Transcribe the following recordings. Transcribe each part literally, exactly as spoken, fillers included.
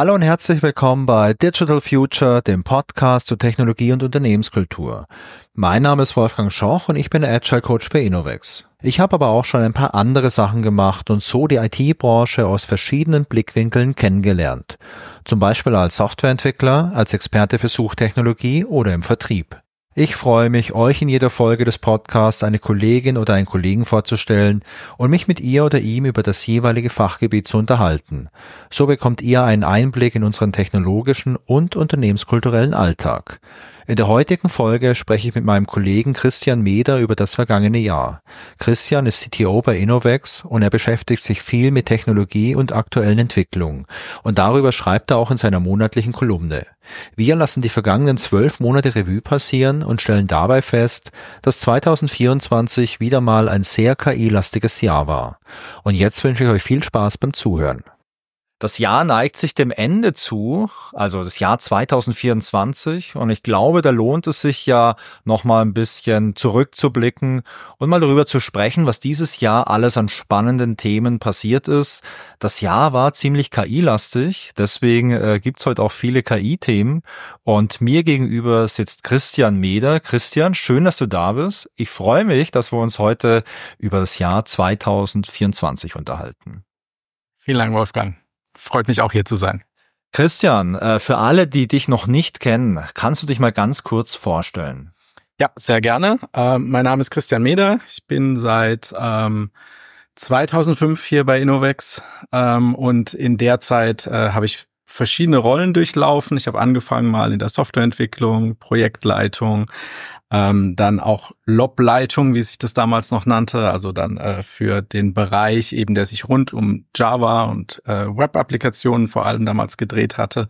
Hallo und herzlich willkommen bei Digital Future, dem Podcast zu Technologie und Unternehmenskultur. Mein Name ist Wolfgang Schoch und ich bin der Agile Coach bei Innovex. Ich habe aber auch schon ein paar andere Sachen gemacht und so die I T-Branche aus verschiedenen Blickwinkeln kennengelernt. Zum Beispiel als Softwareentwickler, als Experte für Suchtechnologie oder im Vertrieb. Ich freue mich, euch in jeder Folge des Podcasts eine Kollegin oder einen Kollegen vorzustellen und mich mit ihr oder ihm über das jeweilige Fachgebiet zu unterhalten. So bekommt ihr einen Einblick in unseren technologischen und unternehmenskulturellen Alltag. In der heutigen Folge spreche ich mit meinem Kollegen Christian Meder über das vergangene Jahr. Christian ist C T O bei Innovex und er beschäftigt sich viel mit Technologie und aktuellen Entwicklungen. Und darüber schreibt er auch in seiner monatlichen Kolumne. Wir lassen die vergangenen zwölf Monate Revue passieren und stellen dabei fest, dass zwanzig vierundzwanzig wieder mal ein sehr K I-lastiges Jahr war. Und jetzt wünsche ich euch viel Spaß beim Zuhören. Das Jahr neigt sich dem Ende zu, also das Jahr zwanzig vierundzwanzig, und ich glaube, da lohnt es sich ja noch mal ein bisschen zurückzublicken und mal darüber zu sprechen, was dieses Jahr alles an spannenden Themen passiert ist. Das Jahr war ziemlich K I-lastig, deswegen äh, gibt's heute auch viele K I-Themen und mir gegenüber sitzt Christian Meder. Christian, schön, dass du da bist. Ich freue mich, dass wir uns heute über das Jahr zwanzig vierundzwanzig unterhalten. Vielen Dank, Wolfgang. Freut mich auch, hier zu sein. Christian, für alle, die dich noch nicht kennen, kannst du dich mal ganz kurz vorstellen? Ja, sehr gerne. Äh, mein Name ist Christian Meder. Ich bin seit ähm, zweitausendfünf hier bei Innovex ähm, und in der Zeit äh, habe ich verschiedene Rollen durchlaufen. Ich habe angefangen mal in der Softwareentwicklung, Projektleitung, ähm, dann auch Lobleitung, wie sich das damals noch nannte, also dann äh, für den Bereich eben, der sich rund um Java und äh, Web-Applikationen vor allem damals gedreht hatte.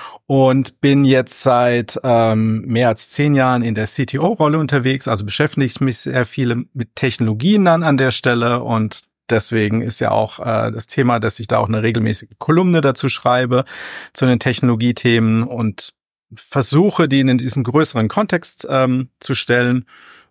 Und bin jetzt seit ähm, mehr als zehn Jahren in der C T O-Rolle unterwegs, also beschäftige mich sehr viel mit Technologien dann an der Stelle und deswegen ist ja auch äh, das Thema, dass ich da auch eine regelmäßige Kolumne dazu schreibe, zu den Technologiethemen und versuche, die in diesen größeren Kontext ähm, zu stellen.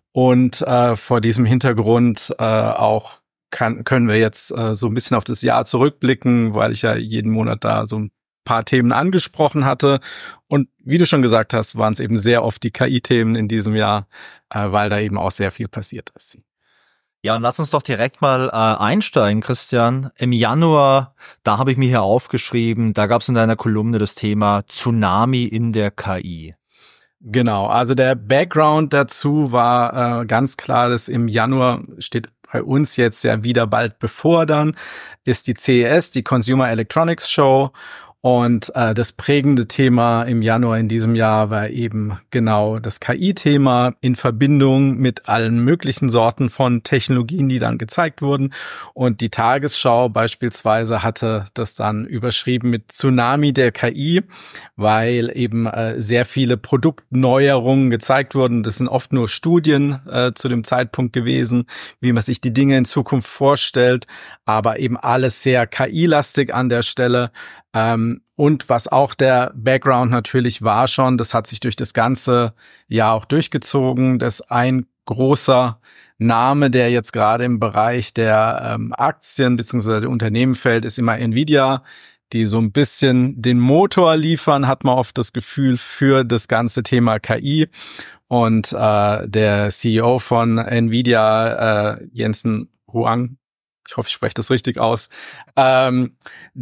Und äh, vor diesem Hintergrund äh, auch kann, können wir jetzt äh, so ein bisschen auf das Jahr zurückblicken, weil ich ja jeden Monat da so ein paar Themen angesprochen hatte. Und wie du schon gesagt hast, waren es eben sehr oft die K I-Themen in diesem Jahr, äh, weil da eben auch sehr viel passiert ist. Ja, und lass uns doch direkt mal äh, einsteigen, Christian. Im Januar, da habe ich mir hier aufgeschrieben, da gab es in deiner Kolumne das Thema Tsunami in der K I. Genau, also der Background dazu war äh, ganz klar, dass im Januar steht bei uns jetzt ja wieder bald bevor dann, ist die C E S, die Consumer Electronics Show. Und äh, das prägende Thema im Januar in diesem Jahr war eben genau das K I-Thema in Verbindung mit allen möglichen Sorten von Technologien, die dann gezeigt wurden. Und die Tagesschau beispielsweise hatte das dann überschrieben mit Tsunami der K I, weil eben äh, sehr viele Produktneuerungen gezeigt wurden. Das sind oft nur Studien äh, zu dem Zeitpunkt gewesen, wie man sich die Dinge in Zukunft vorstellt, aber eben alles sehr K I-lastig an der Stelle. Ähm, und was auch der Background natürlich war schon, das hat sich durch das ganze Jahr auch durchgezogen, dass ein großer Name, der jetzt gerade im Bereich der ähm, Aktien bzw. der Unternehmen fällt, ist immer Nvidia, die so ein bisschen den Motor liefern, hat man oft das Gefühl, für das ganze Thema K I. Und äh, der C E O von Nvidia, äh, Jensen Huang, ich hoffe, ich spreche das richtig aus, ähm,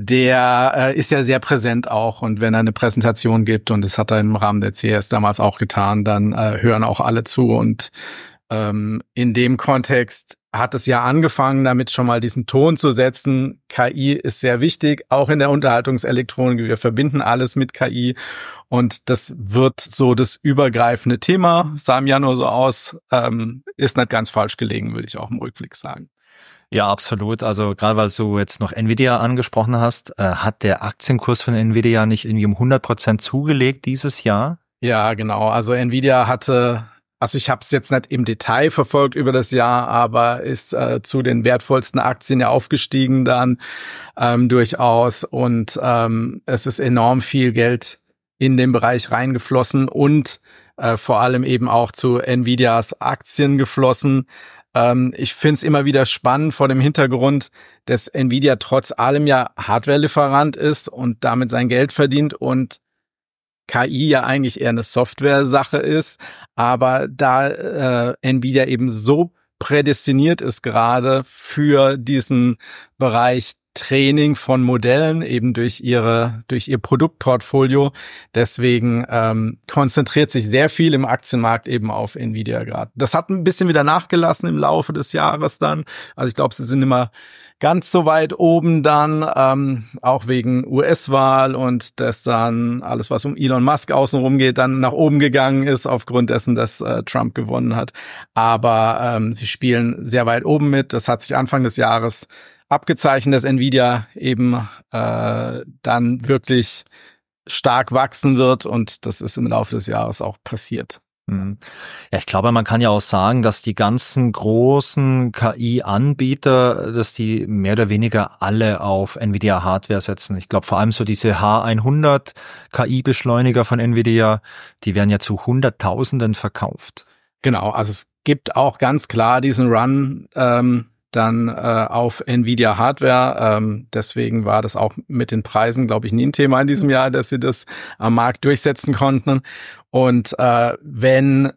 der äh, ist ja sehr präsent auch. Und wenn er eine Präsentation gibt, und das hat er im Rahmen der C E S damals auch getan, dann äh, hören auch alle zu. Und ähm, in dem Kontext hat es ja angefangen, damit schon mal diesen Ton zu setzen. K I ist sehr wichtig, auch in der Unterhaltungselektronik. Wir verbinden alles mit K I. Und das wird so das übergreifende Thema, sah im Januar so aus, ähm, ist nicht ganz falsch gelegen, würde ich auch im Rückblick sagen. Ja, absolut. Also gerade weil du jetzt noch Nvidia angesprochen hast, äh, hat der Aktienkurs von Nvidia nicht irgendwie um hundert Prozent zugelegt dieses Jahr? Ja, genau. Also Nvidia hatte, also ich habe es jetzt nicht im Detail verfolgt über das Jahr, aber ist äh, zu den wertvollsten Aktien ja aufgestiegen dann ähm, durchaus. Und ähm, es ist enorm viel Geld in den Bereich reingeflossen und äh, vor allem eben auch zu Nvidias Aktien geflossen. Ähm, ich finde es immer wieder spannend vor dem Hintergrund, dass Nvidia trotz allem ja Hardware-Lieferant ist und damit sein Geld verdient und K I ja eigentlich eher eine Software-Sache ist, aber da äh, Nvidia eben so prädestiniert ist gerade für diesen Bereich Training von Modellen eben durch ihre durch ihr Produktportfolio. Deswegen ähm, konzentriert sich sehr viel im Aktienmarkt eben auf Nvidia gerade. Das hat ein bisschen wieder nachgelassen im Laufe des Jahres dann. Also ich glaube, sie sind immer ganz so weit oben dann, ähm, auch wegen U S-Wahl und dass dann alles, was um Elon Musk außenrum geht, dann nach oben gegangen ist aufgrund dessen, dass äh, Trump gewonnen hat. Aber ähm, sie spielen sehr weit oben mit. Das hat sich Anfang des Jahres abgezeichnet, dass Nvidia eben äh, dann wirklich stark wachsen wird und das ist im Laufe des Jahres auch passiert. Ja, ich glaube, man kann ja auch sagen, dass die ganzen großen K I-Anbieter, dass die mehr oder weniger alle auf Nvidia-Hardware setzen. Ich glaube, vor allem so diese H hundert K I-Beschleuniger von Nvidia, die werden ja zu Hunderttausenden verkauft. Genau, also es gibt auch ganz klar diesen Run ähm, dann äh, auf Nvidia Hardware. Ähm, deswegen war das auch mit den Preisen, glaube ich, nie ein Thema in diesem Jahr, dass sie das am Markt durchsetzen konnten. Und äh, wenn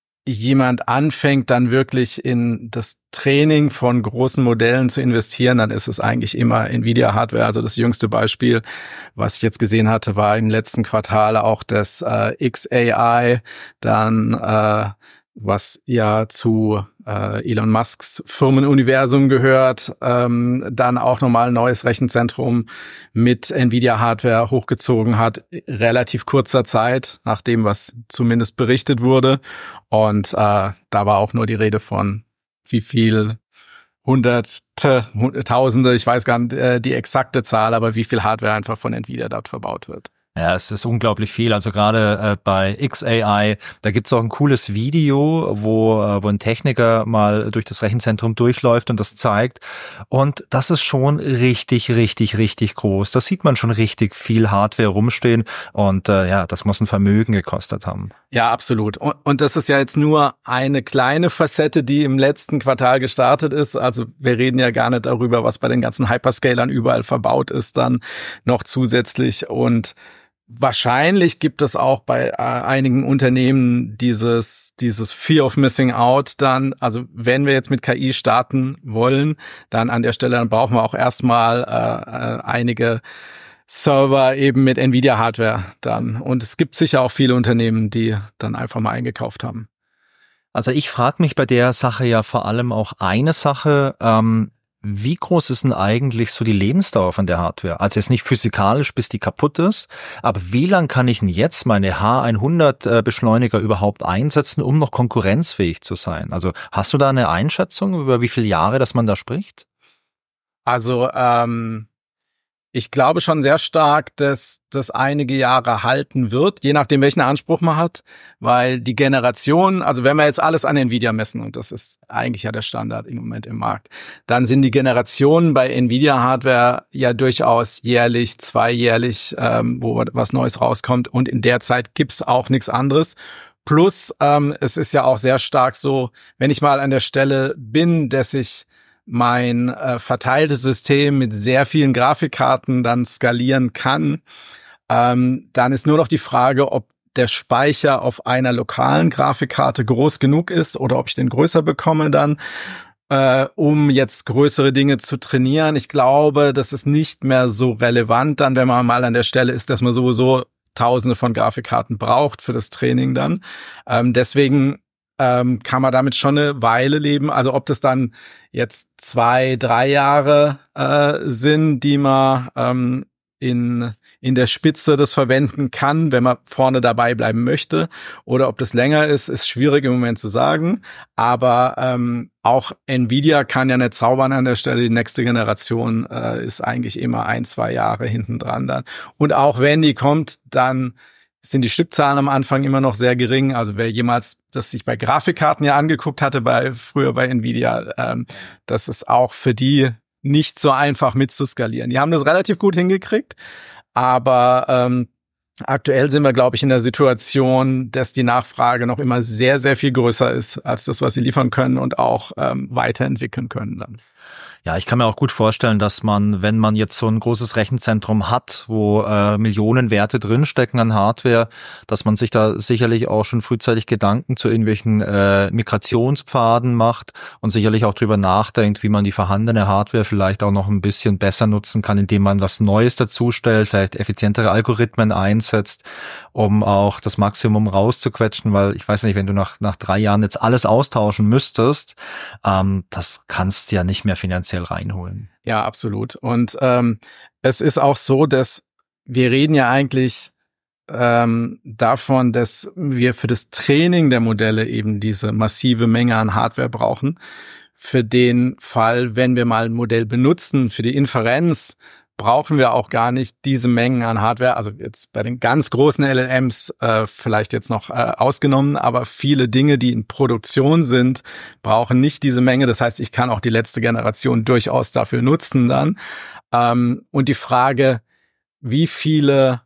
jemand anfängt, dann wirklich in das Training von großen Modellen zu investieren, dann ist es eigentlich immer Nvidia Hardware. Also das jüngste Beispiel, was ich jetzt gesehen hatte, war im letzten Quartal auch das äh, X A I, dann äh, was ja zu äh, Elon Musks Firmenuniversum gehört, ähm, dann auch nochmal ein neues Rechenzentrum mit Nvidia-Hardware hochgezogen hat, relativ kurzer Zeit, nach dem, was zumindest berichtet wurde. Und äh, da war auch nur die Rede von wie viel Hunderte, Tausende, ich weiß gar nicht äh, die exakte Zahl, aber wie viel Hardware einfach von Nvidia dort verbaut wird. Ja, es ist unglaublich viel. Also gerade äh, bei X A I, da gibt's auch ein cooles Video, wo, äh, wo ein Techniker mal durch das Rechenzentrum durchläuft und das zeigt. Und das ist schon richtig, richtig, richtig groß. Da sieht man schon richtig viel Hardware rumstehen. Und äh, ja, das muss ein Vermögen gekostet haben. Ja, absolut. Und, und das ist ja jetzt nur eine kleine Facette, die im letzten Quartal gestartet ist. Also wir reden ja gar nicht darüber, was bei den ganzen Hyperscalern überall verbaut ist, dann noch zusätzlich. Und wahrscheinlich gibt es auch bei äh, einigen Unternehmen dieses dieses Fear of Missing Out dann, also wenn wir jetzt mit K I starten wollen, dann an der Stelle, dann brauchen wir auch erstmal äh, einige Server eben mit Nvidia-Hardware dann. Und es gibt sicher auch viele Unternehmen, die dann einfach mal eingekauft haben. Also ich frage mich bei der Sache ja vor allem auch eine Sache, ähm, wie groß ist denn eigentlich so die Lebensdauer von der Hardware? Also jetzt nicht physikalisch, bis die kaputt ist, aber wie lang kann ich denn jetzt meine H hundert Beschleuniger überhaupt einsetzen, um noch konkurrenzfähig zu sein? Also hast du da eine Einschätzung, über wie viele Jahre, dass man da spricht? Also ähm, ich glaube schon sehr stark, dass das einige Jahre halten wird, je nachdem, welchen Anspruch man hat, weil die Generation, also wenn wir jetzt alles an Nvidia messen, und das ist eigentlich ja der Standard im Moment im Markt, dann sind die Generationen bei Nvidia-Hardware ja durchaus jährlich, zweijährlich, ähm, wo was Neues rauskommt, und in der Zeit gibt's auch nichts anderes. Plus, ähm, es ist ja auch sehr stark so, wenn ich mal an der Stelle bin, dass ich mein äh, verteiltes System mit sehr vielen Grafikkarten dann skalieren kann, ähm, dann ist nur noch die Frage, ob der Speicher auf einer lokalen Grafikkarte groß genug ist oder ob ich den größer bekomme dann, äh, um jetzt größere Dinge zu trainieren. Ich glaube, das ist nicht mehr so relevant dann, wenn man mal an der Stelle ist, dass man sowieso Tausende von Grafikkarten braucht für das Training dann. Ähm, deswegen Ähm, kann man damit schon eine Weile leben. Also ob das dann jetzt zwei, drei Jahre äh, sind, die man ähm, in in der Spitze das verwenden kann, wenn man vorne dabei bleiben möchte, oder ob das länger ist, ist schwierig im Moment zu sagen. Aber ähm, auch Nvidia kann ja nicht zaubern an der Stelle. Die nächste Generation äh, ist eigentlich immer ein, zwei Jahre hinten dran dann. Und auch wenn die kommt, dann sind die Stückzahlen am Anfang immer noch sehr gering. Also wer jemals das sich bei Grafikkarten ja angeguckt hatte, bei früher bei Nvidia, ähm, das ist auch für die nicht so einfach mitzuskalieren. Die haben das relativ gut hingekriegt, aber ähm, Aktuell sind wir, glaube ich, in der Situation, dass die Nachfrage noch immer sehr, sehr viel größer ist als das, was sie liefern können und auch ähm, weiterentwickeln können dann. Ja, ich kann mir auch gut vorstellen, dass man, wenn man jetzt so ein großes Rechenzentrum hat, wo äh, Millionen Werte drinstecken an Hardware, dass man sich da sicherlich auch schon frühzeitig Gedanken zu irgendwelchen äh, Migrationspfaden macht und sicherlich auch drüber nachdenkt, wie man die vorhandene Hardware vielleicht auch noch ein bisschen besser nutzen kann, indem man was Neues dazustellt, vielleicht effizientere Algorithmen einsetzt, um auch das Maximum rauszuquetschen, weil ich weiß nicht, wenn du nach nach drei Jahren jetzt alles austauschen müsstest, ähm, das kannst du ja nicht mehr finanziell reinholen. Ja, absolut. Und ähm, es ist auch so, dass wir reden ja eigentlich ähm, davon, dass wir für das Training der Modelle eben diese massive Menge an Hardware brauchen. Für den Fall, wenn wir mal ein Modell benutzen, für die Inferenz, brauchen wir auch gar nicht diese Mengen an Hardware. Also jetzt bei den ganz großen L L Ms äh, vielleicht jetzt noch äh, ausgenommen, aber viele Dinge, die in Produktion sind, brauchen nicht diese Menge. Das heißt, ich kann auch die letzte Generation durchaus dafür nutzen dann. Ähm, und die Frage, wie viele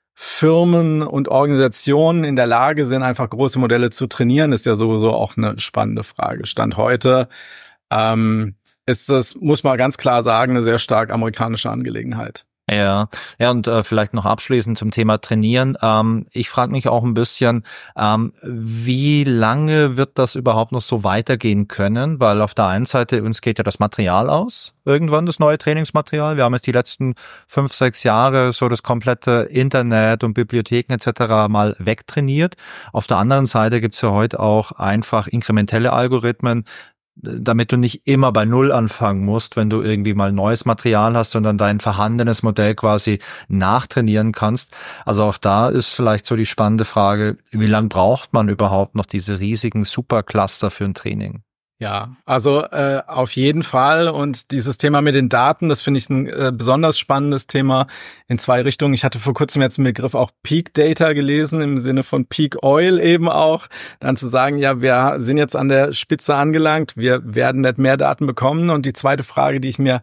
Firmen und Organisationen in der Lage sind, einfach große Modelle zu trainieren, ist ja sowieso auch eine spannende Frage. Stand heute ähm, ist das, muss man ganz klar sagen, eine sehr stark amerikanische Angelegenheit. Ja, ja und äh, vielleicht noch abschließend zum Thema Trainieren. Ähm, ich frage mich auch ein bisschen, ähm, wie lange wird das überhaupt noch so weitergehen können? Weil auf der einen Seite uns geht ja das Material aus, irgendwann das neue Trainingsmaterial. Wir haben jetzt die letzten fünf, sechs Jahre so das komplette Internet und Bibliotheken et cetera mal wegtrainiert. Auf der anderen Seite gibt's ja heute auch einfach inkrementelle Algorithmen, damit du nicht immer bei Null anfangen musst, wenn du irgendwie mal neues Material hast, sondern dein vorhandenes Modell quasi nachtrainieren kannst. Also auch da ist vielleicht so die spannende Frage, wie lange braucht man überhaupt noch diese riesigen Supercluster für ein Training? Ja, also äh, auf jeden Fall. Und dieses Thema mit den Daten, das finde ich ein äh, besonders spannendes Thema in zwei Richtungen. Ich hatte vor kurzem jetzt den Begriff auch Peak Data gelesen, im Sinne von Peak Oil eben auch. Dann zu sagen, ja, wir sind jetzt an der Spitze angelangt, wir werden nicht mehr Daten bekommen. Und die zweite Frage, die ich mir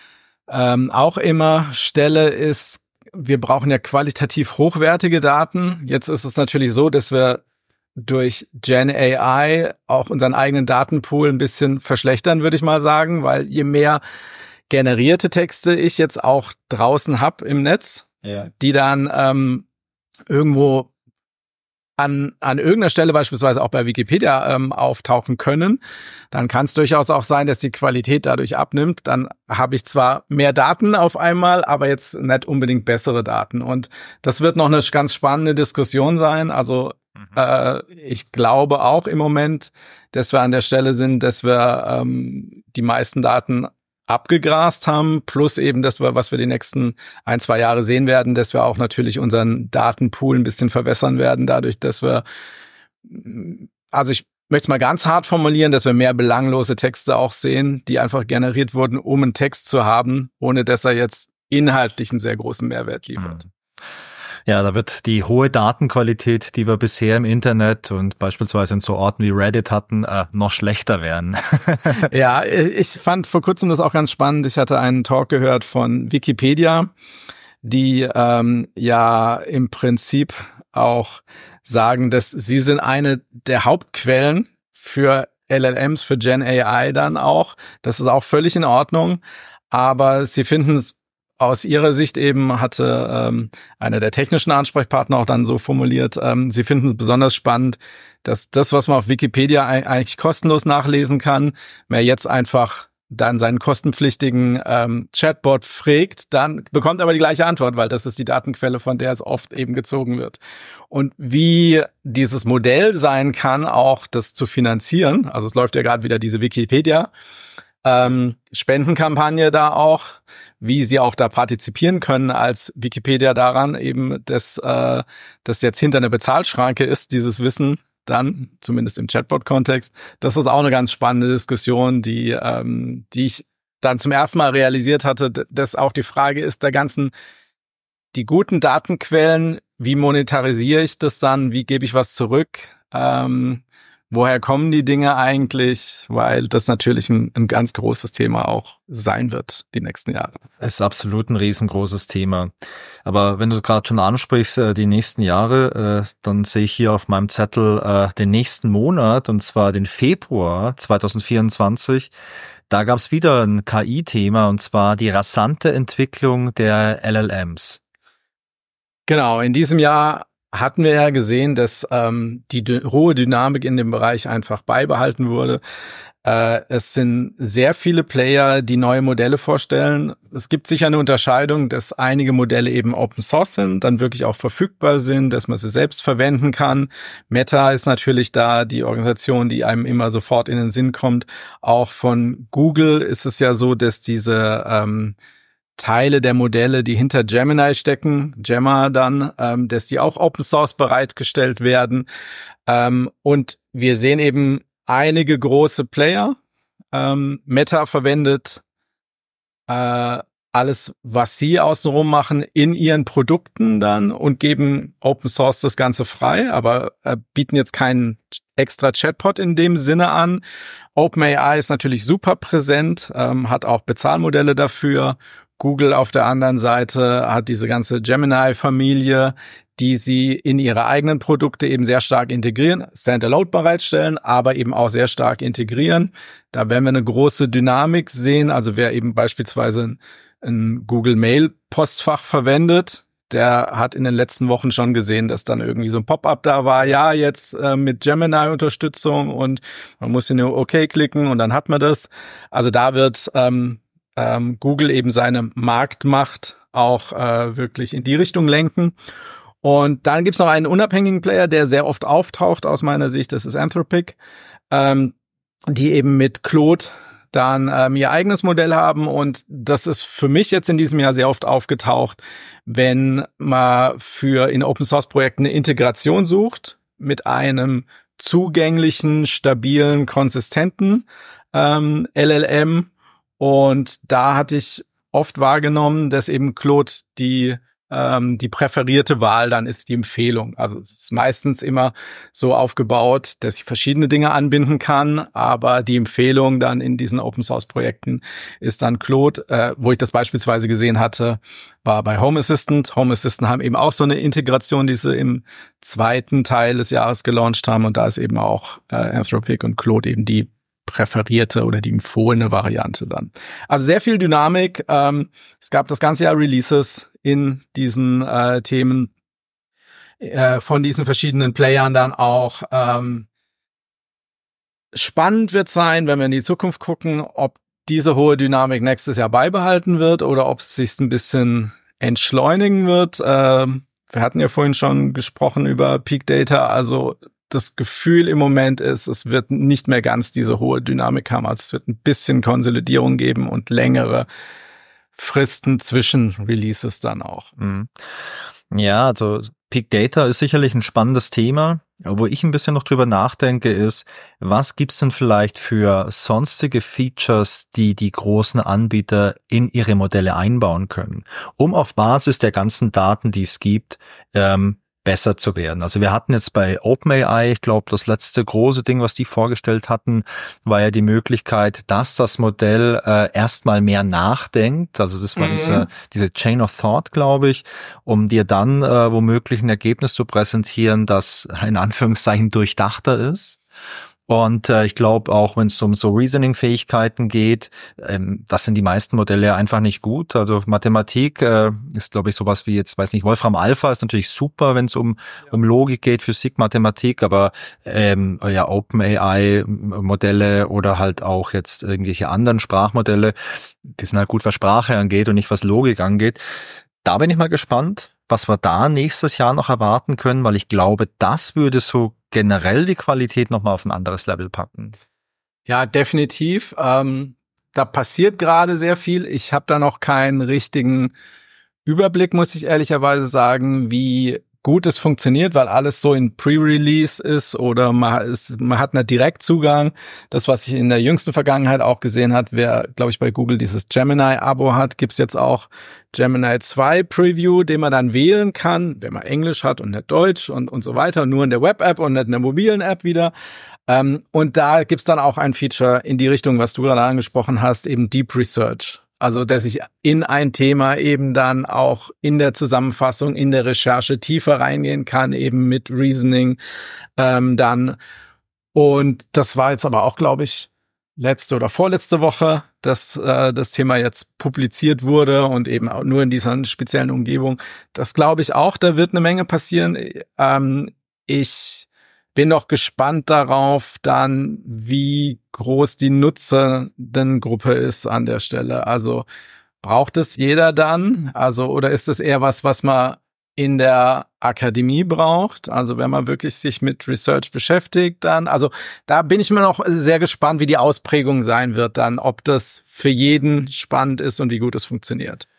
ähm, auch immer stelle, ist, wir brauchen ja qualitativ hochwertige Daten. Jetzt ist es natürlich so, dass wir durch Gen A I auch unseren eigenen Datenpool ein bisschen verschlechtern, würde ich mal sagen, weil je mehr generierte Texte ich jetzt auch draußen hab im Netz, ja, die dann ähm, irgendwo an an irgendeiner Stelle beispielsweise auch bei Wikipedia ähm, auftauchen können, dann kann es durchaus auch sein, dass die Qualität dadurch abnimmt. Dann habe ich zwar mehr Daten auf einmal, aber jetzt nicht unbedingt bessere Daten. Und das wird noch eine ganz spannende Diskussion sein. Also mhm. äh, ich glaube auch im Moment, dass wir an der Stelle sind, dass wir ähm, die meisten Daten abgegrast haben, plus eben, dass wir, was wir die nächsten ein, zwei Jahre sehen werden, dass wir auch natürlich unseren Datenpool ein bisschen verwässern werden, dadurch, dass wir, also ich möchte es mal ganz hart formulieren, dass wir mehr belanglose Texte auch sehen, die einfach generiert wurden, um einen Text zu haben, ohne dass er jetzt inhaltlich einen sehr großen Mehrwert liefert. Mhm. Ja, da wird die hohe Datenqualität, die wir bisher im Internet und beispielsweise in so Orten wie Reddit hatten, äh, noch schlechter werden. Ja, ich fand vor kurzem das auch ganz spannend. Ich hatte einen Talk gehört von Wikipedia, die ähm, ja im Prinzip auch sagen, dass sie sind eine der Hauptquellen für L L Ms, für Gen A I dann auch. Das ist auch völlig in Ordnung, aber sie finden es aus ihrer Sicht eben, hatte ähm, einer der technischen Ansprechpartner auch dann so formuliert, ähm, sie finden es besonders spannend, dass das, was man auf Wikipedia eigentlich kostenlos nachlesen kann, man jetzt einfach dann seinen kostenpflichtigen ähm, Chatbot fragt, dann bekommt aber die gleiche Antwort, weil das ist die Datenquelle, von der es oft eben gezogen wird. Und wie dieses Modell sein kann, auch das zu finanzieren, also es läuft ja gerade wieder diese Wikipedia, Ähm, Spendenkampagne da auch, wie sie auch da partizipieren können als Wikipedia daran, eben, dass äh, das jetzt hinter einer Bezahlschranke ist, dieses Wissen dann, zumindest im Chatbot-Kontext. Das ist auch eine ganz spannende Diskussion, die ähm, die ich dann zum ersten Mal realisiert hatte, dass auch die Frage ist, der ganzen, die guten Datenquellen, wie monetarisiere ich das dann, wie gebe ich was zurück, ähm, woher kommen die Dinge eigentlich, weil das natürlich ein, ein ganz großes Thema auch sein wird die nächsten Jahre. Es ist absolut ein riesengroßes Thema. Aber wenn du gerade schon ansprichst, die nächsten Jahre, dann sehe ich hier auf meinem Zettel den nächsten Monat, und zwar den Februar zwanzig vierundzwanzig. Da gab es wieder ein K I-Thema, und zwar die rasante Entwicklung der L L Ms. Genau, in diesem Jahr hatten wir ja gesehen, dass ähm, die d- hohe Dynamik in dem Bereich einfach beibehalten wurde. Äh, es sind sehr viele Player, die neue Modelle vorstellen. Es gibt sicher eine Unterscheidung, dass einige Modelle eben Open Source sind, dann wirklich auch verfügbar sind, dass man sie selbst verwenden kann. Meta ist natürlich da die Organisation, die einem immer sofort in den Sinn kommt. Auch von Google ist es ja so, dass diese ähm, Teile der Modelle, die hinter Gemini stecken, Gemma dann, ähm, dass die auch Open Source bereitgestellt werden. Ähm, und wir sehen eben einige große Player. Ähm, Meta verwendet äh, alles, was sie außenrum machen, in ihren Produkten dann und geben Open Source das Ganze frei, aber äh, bieten jetzt keinen extra Chatbot in dem Sinne an. OpenAI ist natürlich super präsent, ähm, hat auch Bezahlmodelle dafür. Google auf der anderen Seite hat diese ganze Gemini-Familie, die sie in ihre eigenen Produkte eben sehr stark integrieren, Standalone bereitstellen, aber eben auch sehr stark integrieren. Da werden wir eine große Dynamik sehen. Also wer eben beispielsweise ein, ein Google Mail Postfach verwendet, der hat in den letzten Wochen schon gesehen, dass dann irgendwie so ein Pop-up da war, ja, jetzt äh, mit Gemini-Unterstützung, und man muss hier nur OK klicken und dann hat man das. Also da wird ähm, ähm, Google eben seine Marktmacht auch äh, wirklich in die Richtung lenken. Und dann gibt's noch einen unabhängigen Player, der sehr oft auftaucht aus meiner Sicht, das ist Anthropic, ähm, die eben mit Claude dann ähm, ihr eigenes Modell haben, und das ist für mich jetzt in diesem Jahr sehr oft aufgetaucht, wenn man für in Open-Source-Projekten eine Integration sucht mit einem zugänglichen, stabilen, konsistenten ähm, L L M, und da hatte ich oft wahrgenommen, dass eben Claude die ähm, die präferierte Wahl dann ist, die Empfehlung. Also es ist meistens immer so aufgebaut, dass ich verschiedene Dinge anbinden kann, aber die Empfehlung dann in diesen Open-Source-Projekten ist dann Claude. Äh, wo ich das beispielsweise gesehen hatte, war bei Home Assistant. Home Assistant haben eben auch so eine Integration, die sie im zweiten Teil des Jahres gelauncht haben, und da ist eben auch äh, Anthropic und Claude eben die präferierte oder die empfohlene Variante dann. Also sehr viel Dynamik. Ähm, es gab das ganze Jahr Releases in diesen äh, Themen äh, von diesen verschiedenen Playern dann auch. Ähm, spannend wird sein, wenn wir in die Zukunft gucken, ob diese hohe Dynamik nächstes Jahr beibehalten wird oder ob es sich ein bisschen entschleunigen wird. Ähm, wir hatten ja vorhin schon gesprochen über Peak Data, also das Gefühl im Moment ist, es wird nicht mehr ganz diese hohe Dynamik haben. Also es wird ein bisschen Konsolidierung geben und längere Fristen zwischen Releases dann auch. Ja, also Peak Data ist sicherlich ein spannendes Thema. Wo ich ein bisschen noch drüber nachdenke, ist, was gibt's denn vielleicht für sonstige Features, die die großen Anbieter in ihre Modelle einbauen können, um auf Basis der ganzen Daten, die es gibt, ähm, besser zu werden. Also wir hatten jetzt bei OpenAI, ich glaube, das letzte große Ding, was die vorgestellt hatten, war ja die Möglichkeit, dass das Modell äh, erstmal mehr nachdenkt. Also das war mhm. diese, diese Chain of Thought, glaube ich, um dir dann äh, womöglich ein Ergebnis zu präsentieren, das in Anführungszeichen durchdachter ist. Und äh, ich glaube auch, wenn es um so Reasoning-Fähigkeiten geht, ähm, das sind die meisten Modelle einfach nicht gut. Also Mathematik äh, ist, glaube ich, sowas wie jetzt, weiß nicht, Wolfram Alpha ist natürlich super, wenn es um ja. um Logik geht, Physik, Mathematik, aber ähm, ja, OpenAI-Modelle oder halt auch jetzt irgendwelche anderen Sprachmodelle, die sind halt gut, was Sprache angeht und nicht was Logik angeht. Da bin ich mal gespannt, was wir da nächstes Jahr noch erwarten können, weil ich glaube, das würde so generell die Qualität nochmal auf ein anderes Level packen. Ja, definitiv. Ähm, da passiert gerade sehr viel. Ich habe da noch keinen richtigen Überblick, muss ich ehrlicherweise sagen, wie gut es funktioniert, weil alles so in Pre-Release ist oder man, ist, man hat einen Direktzugang. Das, was ich in der jüngsten Vergangenheit auch gesehen hat, wer, glaube ich, bei Google dieses Gemini-Abo hat, gibt's jetzt auch Gemini zwei Preview, den man dann wählen kann, wenn man Englisch hat und nicht Deutsch und, und so weiter, nur in der Web-App und nicht in der mobilen App wieder. Ähm, und da gibt's dann auch ein Feature in die Richtung, was du gerade angesprochen hast, eben Deep Research. Also, dass ich in ein Thema eben dann auch in der Zusammenfassung, in der Recherche tiefer reingehen kann, eben mit Reasoning ähm, dann. Und das war jetzt aber auch, glaube ich, letzte oder vorletzte Woche, dass äh, das Thema jetzt publiziert wurde und eben auch nur in dieser speziellen Umgebung. Das glaube ich auch, da wird eine Menge passieren. Ähm, ich bin noch gespannt darauf, dann, wie groß die Nutzerdengruppe ist an der Stelle. Also braucht es jeder dann? Also oder ist es eher was, was man in der Akademie braucht? Also wenn man wirklich sich mit Research beschäftigt, dann. Also da bin ich mir noch sehr gespannt, wie die Ausprägung sein wird, dann, ob das für jeden spannend ist und wie gut es funktioniert.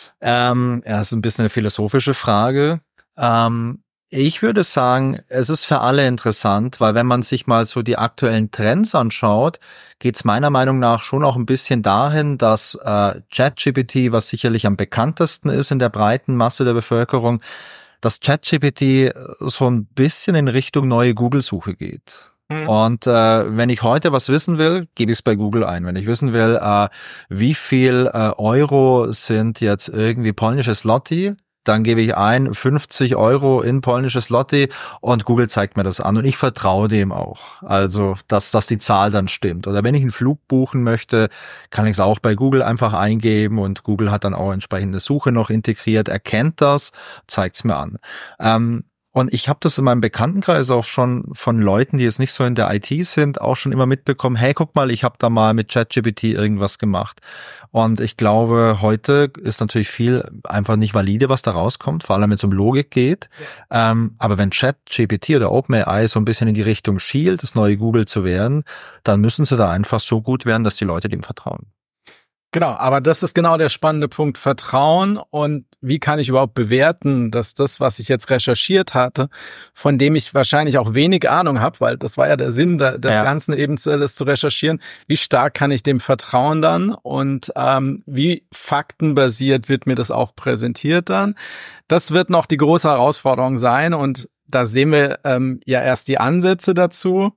Ähm, ja, das ist ein bisschen eine philosophische Frage. Ähm, Ich würde sagen, es ist für alle interessant, weil wenn man sich mal so die aktuellen Trends anschaut, geht es meiner Meinung nach schon auch ein bisschen dahin, dass äh, ChatGPT, was sicherlich am bekanntesten ist in der breiten Masse der Bevölkerung, dass ChatGPT so ein bisschen in Richtung neue Google-Suche geht. Mhm. Und äh, wenn ich heute was wissen will, gebe ich es bei Google ein. Wenn ich wissen will, äh, wie viel äh, Euro sind jetzt irgendwie polnische Zloty, dann gebe ich ein fünfzig Euro in polnische Zloty und Google zeigt mir das an und ich vertraue dem auch. Also, dass, dass die Zahl dann stimmt. Oder wenn ich einen Flug buchen möchte, kann ich es auch bei Google einfach eingeben und Google hat dann auch entsprechende Suche noch integriert, erkennt das, zeigt es mir an. Ähm, Und ich habe das in meinem Bekanntenkreis auch schon von Leuten, die jetzt nicht so in der I T sind, auch schon immer mitbekommen, hey, guck mal, ich habe da mal mit ChatGPT irgendwas gemacht. Und ich glaube, heute ist natürlich viel einfach nicht valide, was da rauskommt, vor allem wenn es um Logik geht. Ja. Ähm, aber wenn ChatGPT oder OpenAI so ein bisschen in die Richtung schielt, das neue Google zu werden, dann müssen sie da einfach so gut werden, dass die Leute dem vertrauen. Genau, aber das ist genau der spannende Punkt, Vertrauen und wie kann ich überhaupt bewerten, dass das, was ich jetzt recherchiert hatte, von dem ich wahrscheinlich auch wenig Ahnung habe, weil das war ja der Sinn des ja. Ganzen, eben zu, das zu recherchieren, wie stark kann ich dem vertrauen dann und ähm, wie faktenbasiert wird mir das auch präsentiert dann. Das wird noch die große Herausforderung sein und da sehen wir ähm, ja erst die Ansätze dazu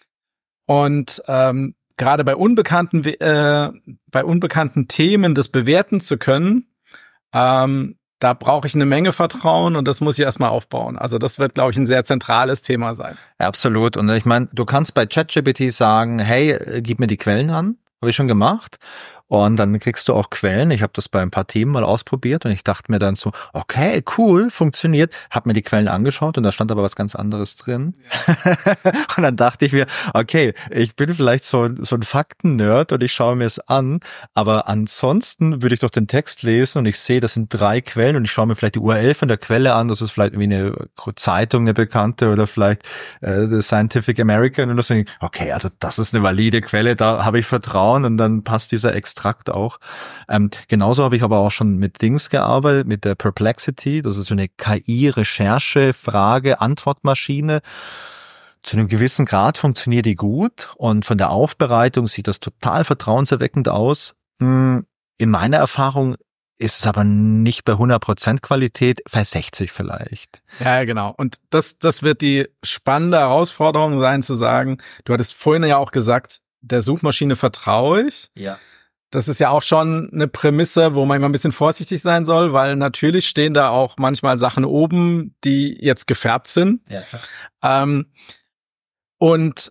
und ähm, gerade bei unbekannten äh, bei unbekannten Themen das bewerten zu können, ähm, da brauche ich eine Menge Vertrauen und das muss ich erstmal aufbauen. Also das wird, glaube ich, ein sehr zentrales Thema sein. Absolut. Und ich meine, du kannst bei ChatGPT sagen, hey, gib mir die Quellen an. Habe ich schon gemacht. Und dann kriegst du auch Quellen. Ich habe das bei ein paar Themen mal ausprobiert und ich dachte mir dann so, okay, cool, funktioniert. Hab mir die Quellen angeschaut und da stand aber was ganz anderes drin. Ja. Und dann dachte ich mir, okay, ich bin vielleicht so, so ein Fakten-Nerd und ich schaue mir es an, aber ansonsten würde ich doch den Text lesen und ich sehe, das sind drei Quellen und ich schaue mir vielleicht die U R L von der Quelle an, das ist vielleicht irgendwie eine Zeitung, eine bekannte oder vielleicht äh, The Scientific American und so. Okay, also das ist eine valide Quelle, da habe ich Vertrauen und dann passt dieser Extrakt auch. Ähm, genauso habe ich aber auch schon mit Dings gearbeitet, mit der Perplexity. Das ist so eine K I-Recherche, Frage, Antwortmaschine. Zu einem gewissen Grad funktioniert die gut und von der Aufbereitung sieht das total vertrauenserweckend aus. In meiner Erfahrung ist es aber nicht bei hundert Prozent Qualität, bei sechzig vielleicht. Ja, genau. Und das, das wird die spannende Herausforderung sein, zu sagen, du hattest vorhin ja auch gesagt, der Suchmaschine vertraue ich. Ja. Das ist ja auch schon eine Prämisse, wo man immer ein bisschen vorsichtig sein soll, weil natürlich stehen da auch manchmal Sachen oben, die jetzt gefärbt sind. Ja. Ähm, und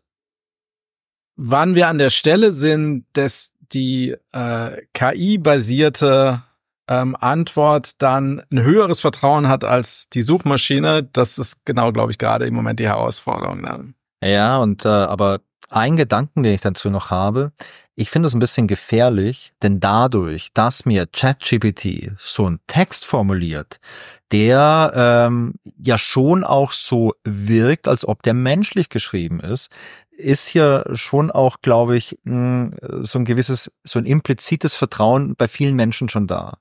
wann wir an der Stelle sind, dass die äh, K I-basierte ähm, Antwort dann ein höheres Vertrauen hat als die Suchmaschine, das ist genau, glaube ich, gerade im Moment die Herausforderung dann. Ja, und äh, aber ein Gedanken, den ich dazu noch habe, ich finde es ein bisschen gefährlich, denn dadurch, dass mir ChatGPT so einen Text formuliert, der ähm, ja schon auch so wirkt, als ob der menschlich geschrieben ist, ist hier schon auch, glaube ich, mh, so ein gewisses, so ein implizites Vertrauen bei vielen Menschen schon da.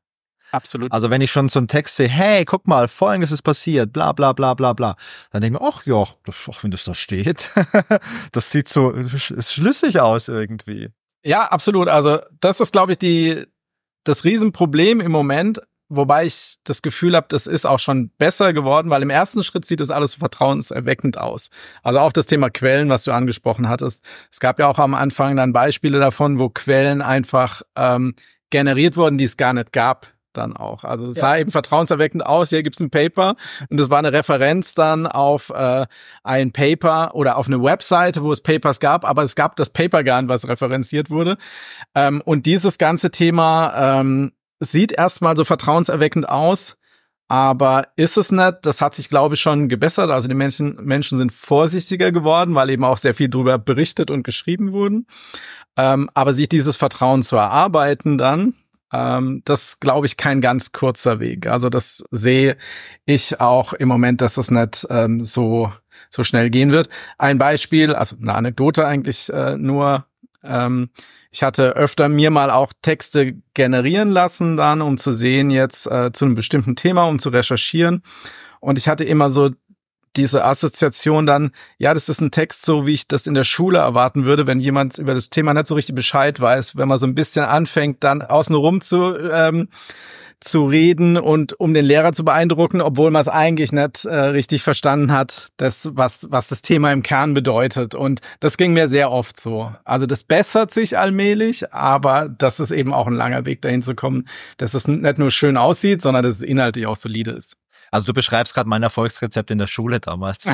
Absolut. Also wenn ich schon so einen Text sehe, hey, guck mal, Folgendes ist passiert, bla bla bla bla bla, dann denke ich mir, ach ja, ach, wenn das da steht, das sieht so ist schlüssig aus irgendwie. Ja, absolut. Also das ist, glaube ich, die das Riesenproblem im Moment, wobei ich das Gefühl habe, das ist auch schon besser geworden, weil im ersten Schritt sieht das alles so vertrauenserweckend aus. Also auch das Thema Quellen, was du angesprochen hattest. Es gab ja auch am Anfang dann Beispiele davon, wo Quellen einfach ähm, generiert wurden, die es gar nicht gab. Dann auch. Also es ja. sah eben vertrauenserweckend aus, hier gibt's ein Paper und das war eine Referenz dann auf äh, ein Paper oder auf eine Webseite, wo es Papers gab, aber es gab das Paper gar nicht, was referenziert wurde. Ähm, und dieses ganze Thema ähm, sieht erstmal so vertrauenserweckend aus, aber ist es nicht. Das hat sich, glaube ich, schon gebessert. Also die Menschen, Menschen sind vorsichtiger geworden, weil eben auch sehr viel drüber berichtet und geschrieben wurden. Ähm, aber sich dieses Vertrauen zu erarbeiten dann, das ist, glaube ich, kein ganz kurzer Weg. Also das sehe ich auch im Moment, dass das nicht ähm, so so schnell gehen wird. Ein Beispiel, also eine Anekdote eigentlich äh, nur. Ähm, ich hatte öfter mir mal auch Texte generieren lassen, dann um zu sehen jetzt äh, zu einem bestimmten Thema, um zu recherchieren. Und ich hatte immer so diese Assoziation dann, ja, das ist ein Text, so wie ich das in der Schule erwarten würde, wenn jemand über das Thema nicht so richtig Bescheid weiß, wenn man so ein bisschen anfängt, dann außenrum zu ähm, zu reden und um den Lehrer zu beeindrucken, obwohl man es eigentlich nicht äh, richtig verstanden hat, das, was was das Thema im Kern bedeutet. Und das ging mir sehr oft so. Also das bessert sich allmählich, aber das ist eben auch ein langer Weg, dahin zu kommen, dass es nicht nur schön aussieht, sondern dass es inhaltlich auch solide ist. Also du beschreibst gerade mein Erfolgsrezept in der Schule damals.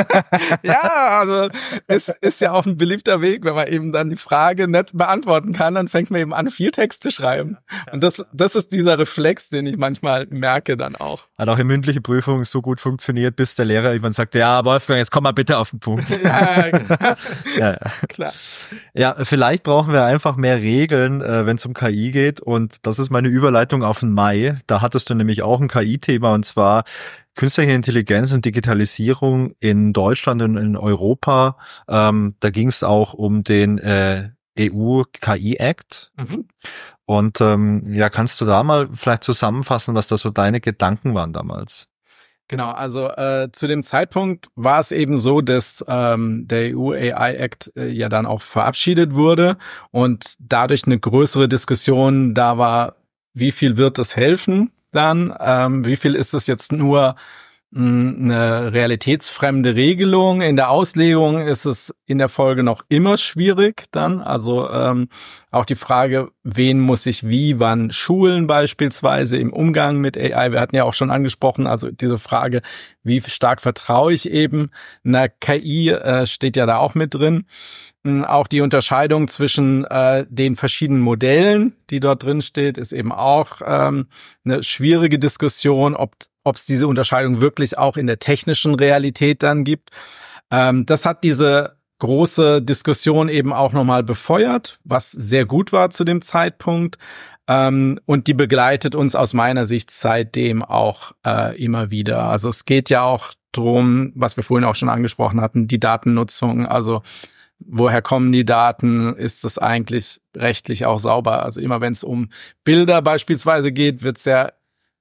Ja, also es ist ja auch ein beliebter Weg, wenn man eben dann die Frage nicht beantworten kann, dann fängt man eben an, viel Text zu schreiben. Und das das ist dieser Reflex, den ich manchmal merke dann auch. Hat auch in mündlichen Prüfungen so gut funktioniert, bis der Lehrer irgendwann sagte, ja, Wolfgang, jetzt komm mal bitte auf den Punkt. Ja, genau. Ja, ja. Klar. Ja, vielleicht brauchen wir einfach mehr Regeln, äh, wenn es um K I geht. Und das ist meine Überleitung auf den Mai. Da hattest du nämlich auch ein K I-Thema, und zwar künstliche Intelligenz und Digitalisierung in Deutschland und in Europa. Ähm, da ging es auch um den äh, E U-K I-Act. Mhm. Und ähm, ja, kannst du da mal vielleicht zusammenfassen, was da so deine Gedanken waren damals? Genau, also äh, zu dem Zeitpunkt war es eben so, dass ähm, der E U-A I-Act äh, ja dann auch verabschiedet wurde und dadurch eine größere Diskussion da war, wie viel wird das helfen dann, ähm, wie viel ist es jetzt nur mh, eine realitätsfremde Regelung. In der Auslegung ist es in der Folge noch immer schwierig dann, also ähm, auch die Frage, wen muss ich wie, wann schulen beispielsweise im Umgang mit A I. Wir hatten ja auch schon angesprochen, also diese Frage, wie stark vertraue ich eben einer K I, äh, steht ja da auch mit drin. Auch die Unterscheidung zwischen äh, den verschiedenen Modellen, die dort drin steht, ist eben auch ähm, eine schwierige Diskussion, ob ob es diese Unterscheidung wirklich auch in der technischen Realität dann gibt. Ähm, das hat diese große Diskussion eben auch nochmal befeuert, was sehr gut war zu dem Zeitpunkt. Ähm, und die begleitet uns aus meiner Sicht seitdem auch äh, immer wieder. Also es geht ja auch drum, was wir vorhin auch schon angesprochen hatten, die Datennutzung, also woher kommen die Daten? Ist das eigentlich rechtlich auch sauber? Also immer wenn es um Bilder beispielsweise geht, wird es ja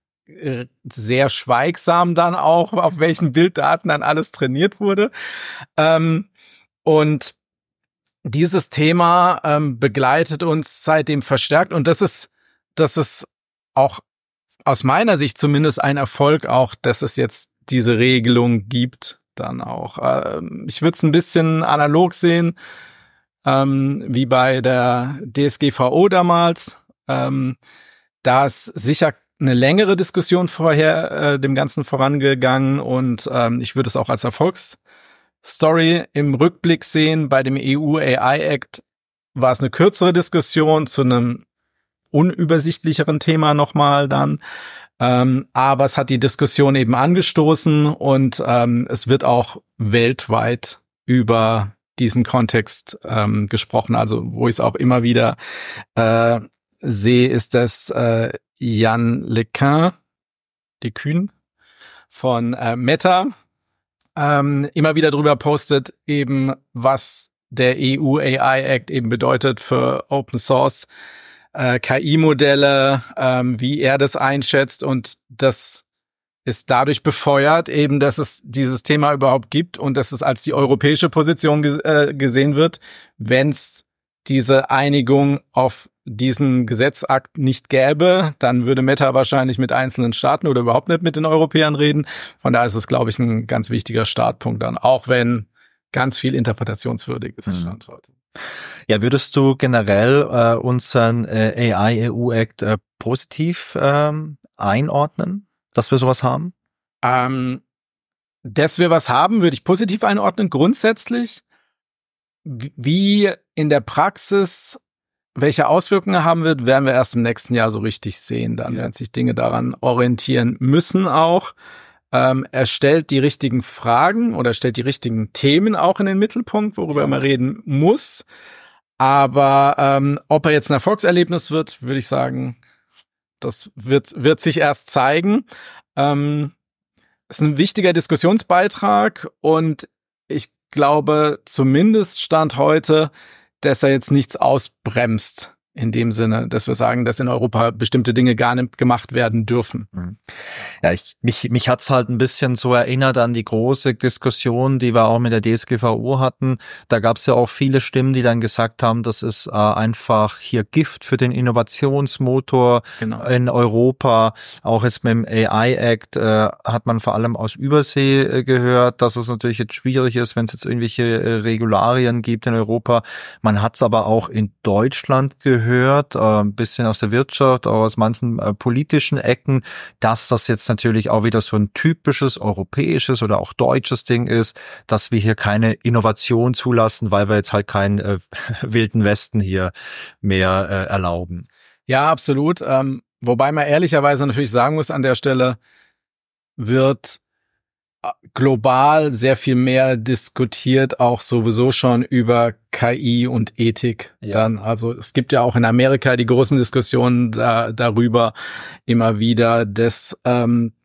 äh, sehr schweigsam dann auch, auf welchen Bilddaten dann alles trainiert wurde. Ähm, und dieses Thema ähm, begleitet uns seitdem verstärkt. Und das ist, das ist auch aus meiner Sicht zumindest ein Erfolg auch, dass es jetzt diese Regelung gibt. Dann auch. Ähm, ich würde es ein bisschen analog sehen, ähm, wie bei der D S G V O damals. Ähm, da ist sicher eine längere Diskussion vorher äh, dem Ganzen vorangegangen und ähm, ich würde es auch als Erfolgsstory im Rückblick sehen. Bei dem E U-A I-Act war es eine kürzere Diskussion zu einem unübersichtlicheren Thema nochmal dann. Ähm, aber es hat die Diskussion eben angestoßen und ähm, es wird auch weltweit über diesen Kontext ähm, gesprochen. Also wo ich es auch immer wieder äh, sehe, ist das äh, Yann LeCun, LeCun von äh, Meta, ähm, immer wieder drüber postet, eben was der E U-A I-Act eben bedeutet für Open Source äh, K I-Modelle, ähm, wie er das einschätzt, und das ist dadurch befeuert, eben, dass es dieses Thema überhaupt gibt und dass es als die europäische Position ge- äh, gesehen wird, wenn es diese Einigung auf diesen Gesetzakt nicht gäbe, dann würde Meta wahrscheinlich mit einzelnen Staaten oder überhaupt nicht mit den Europäern reden. Von daher ist es, glaube ich, ein ganz wichtiger Startpunkt dann, auch wenn ganz viel interpretationswürdig ist. Mhm. Ja, würdest du generell äh, unseren äh, A I-E U-Act äh, positiv ähm, einordnen, dass wir sowas haben? Ähm, dass wir was haben, würde ich positiv einordnen, grundsätzlich. Wie in der Praxis, welche Auswirkungen er haben wird, werden wir erst im nächsten Jahr so richtig sehen. Dann ja. werden sich Dinge daran orientieren müssen auch. Ähm, er stellt die richtigen Fragen oder stellt die richtigen Themen auch in den Mittelpunkt, worüber ja. man reden muss. Aber ähm, ob er jetzt ein Erfolgserlebnis wird, würde ich sagen, das wird, wird sich erst zeigen. Ähm, ist ein wichtiger Diskussionsbeitrag und ich glaube, zumindest Stand heute, dass er jetzt nichts ausbremst. In dem Sinne, dass wir sagen, dass in Europa bestimmte Dinge gar nicht gemacht werden dürfen. Ja, ich, mich, mich hat's halt ein bisschen so erinnert an die große Diskussion, die wir auch mit der D S G V O hatten. Da gab's ja auch viele Stimmen, die dann gesagt haben, das ist äh, einfach hier Gift für den Innovationsmotor genau. in Europa. Auch jetzt mit dem A I-Act äh, hat man vor allem aus Übersee äh, gehört, dass es natürlich jetzt schwierig ist, wenn es jetzt irgendwelche äh, Regularien gibt in Europa. Man hat's aber auch in Deutschland gehört. Gehört, äh, ein bisschen aus der Wirtschaft, auch aus manchen äh, politischen Ecken, dass das jetzt natürlich auch wieder so ein typisches europäisches oder auch deutsches Ding ist, dass wir hier keine Innovation zulassen, weil wir jetzt halt keinen äh, wilden Westen hier mehr äh, erlauben. Ja, absolut. Ähm, wobei man ehrlicherweise natürlich sagen muss, an der Stelle wird global sehr viel mehr diskutiert, auch sowieso schon über K I und Ethik. Ja. Dann, also es gibt ja auch in Amerika die großen Diskussionen da, darüber immer wieder, dass, ähm,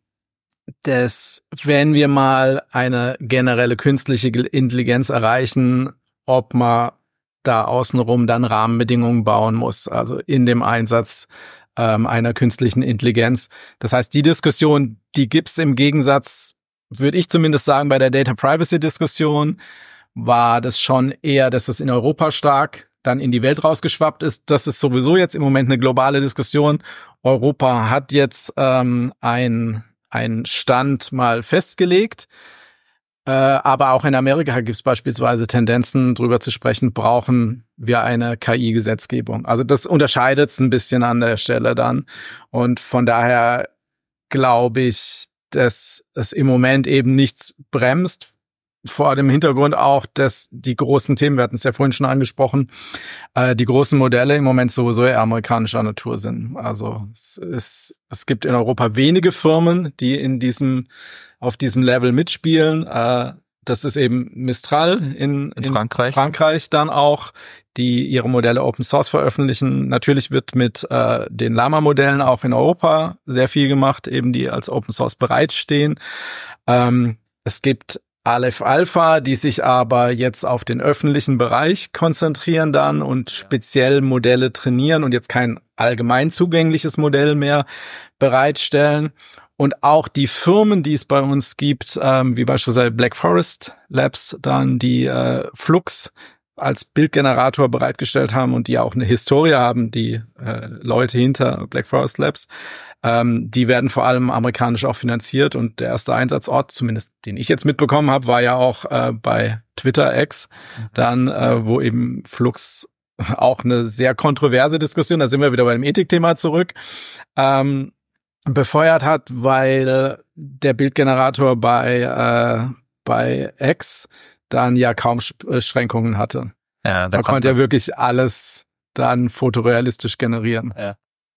dass wenn wir mal eine generelle künstliche Intelligenz erreichen, ob man da außenrum dann Rahmenbedingungen bauen muss, also in dem Einsatz ähm, einer künstlichen Intelligenz. Das heißt, die Diskussion, die gibt's im Gegensatz, würde ich zumindest sagen, bei der Data Privacy Diskussion war das schon eher, dass es in Europa stark dann in die Welt rausgeschwappt ist. Das ist sowieso jetzt im Moment eine globale Diskussion. Europa hat jetzt ähm, ein ein Stand mal festgelegt, äh, aber auch in Amerika gibt es beispielsweise Tendenzen, drüber zu sprechen, brauchen wir eine K I-Gesetzgebung. Also das unterscheidet es ein bisschen an der Stelle dann. Und von daher glaube ich, dass es im Moment eben nichts bremst, vor dem Hintergrund auch, dass die großen Themen, wir hatten es ja vorhin schon angesprochen, äh, die großen Modelle im Moment sowieso eher amerikanischer Natur sind. Also es ist, es gibt in Europa wenige Firmen, die in diesem, auf diesem Level mitspielen. Äh, das ist eben Mistral in, in, in Frankreich. Frankreich dann auch, die ihre Modelle Open Source veröffentlichen. Natürlich wird mit äh, den Llama-Modellen auch in Europa sehr viel gemacht, eben die als Open Source bereitstehen. Ähm, es gibt Aleph Alpha, die sich aber jetzt auf den öffentlichen Bereich konzentrieren dann und speziell Modelle trainieren und jetzt kein allgemein zugängliches Modell mehr bereitstellen. Und auch die Firmen, die es bei uns gibt, ähm, wie beispielsweise Black Forest Labs, dann die äh, Flux als Bildgenerator bereitgestellt haben und die auch eine Historie haben, die äh, Leute hinter Black Forest Labs, ähm, die werden vor allem amerikanisch auch finanziert. Und der erste Einsatzort, zumindest den ich jetzt mitbekommen habe, war ja auch äh, bei Twitter X, dann äh, wo eben Flux auch eine sehr kontroverse Diskussion, da sind wir wieder bei dem Ethikthema zurück, ähm, befeuert hat, weil der Bildgenerator bei äh, bei X dann ja kaum Beschränkungen hatte. Ja, da Man konnte ja wirklich alles dann fotorealistisch generieren. Ja.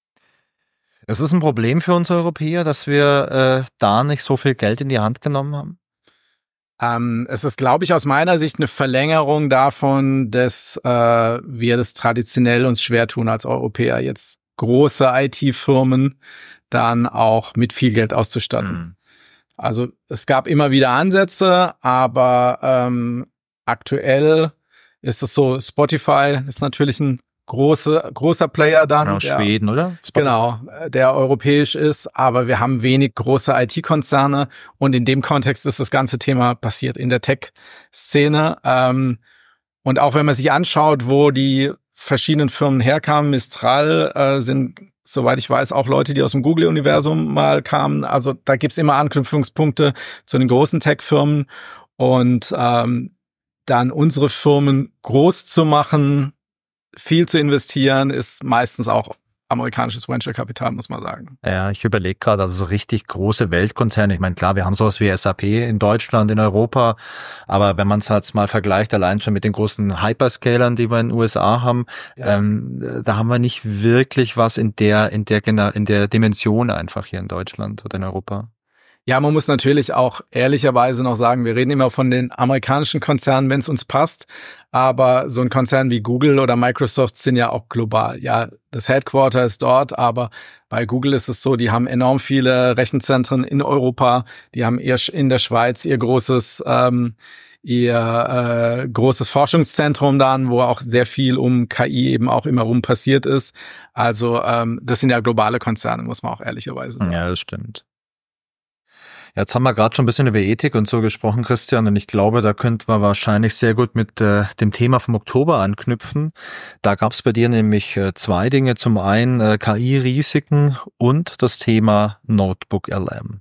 Es ist ein Problem für uns Europäer, dass wir äh, da nicht so viel Geld in die Hand genommen haben? Ähm, es ist, glaube ich, aus meiner Sicht eine Verlängerung davon, dass äh, wir das traditionell uns schwer tun als Europäer, jetzt große I T-Firmen dann auch mit viel Geld auszustatten. Mhm. Also es gab immer wieder Ansätze, aber ähm, aktuell ist es so, Spotify ist natürlich ein große, großer Player dann. Genau, der, Schweden, oder? Genau, der europäisch ist, aber wir haben wenig große I T-Konzerne und in dem Kontext ist das ganze Thema passiert in der Tech-Szene. Ähm, und auch wenn man sich anschaut, wo die verschiedenen Firmen herkamen, Mistral äh, sind, soweit ich weiß, auch Leute, die aus dem Google-Universum mal kamen. Also da gibt's immer Anknüpfungspunkte zu den großen Tech-Firmen und ähm, dann unsere Firmen groß zu machen, viel zu investieren, ist meistens auch amerikanisches Venture-Kapital, muss man sagen. Ja, ich überlege gerade, also so richtig große Weltkonzerne. Ich meine, klar, wir haben sowas wie S A P in Deutschland, in Europa, aber wenn man es halt mal vergleicht, allein schon mit den großen Hyperscalern, die wir in den U S A haben, ja. ähm, da haben wir nicht wirklich was in der, in der, in der Dimension einfach hier in Deutschland oder in Europa. Ja, man muss natürlich auch ehrlicherweise noch sagen, wir reden immer von den amerikanischen Konzernen, wenn es uns passt, aber so ein Konzern wie Google oder Microsoft sind ja auch global. Ja, das Headquarter ist dort, aber bei Google ist es so, die haben enorm viele Rechenzentren in Europa, die haben ihr in der Schweiz ihr großes ähm, ihr äh, großes Forschungszentrum dann, wo auch sehr viel um K I eben auch immer rum passiert ist. Also ähm, das sind ja globale Konzerne, muss man auch ehrlicherweise sagen. Ja, das stimmt. Jetzt haben wir gerade schon ein bisschen über Ethik und so gesprochen, Christian, und ich glaube, da könnten wir wahrscheinlich sehr gut mit äh, dem Thema vom Oktober anknüpfen. Da gab es bei dir nämlich äh, zwei Dinge. Zum einen äh, K I-Risiken und das Thema Notebook L M.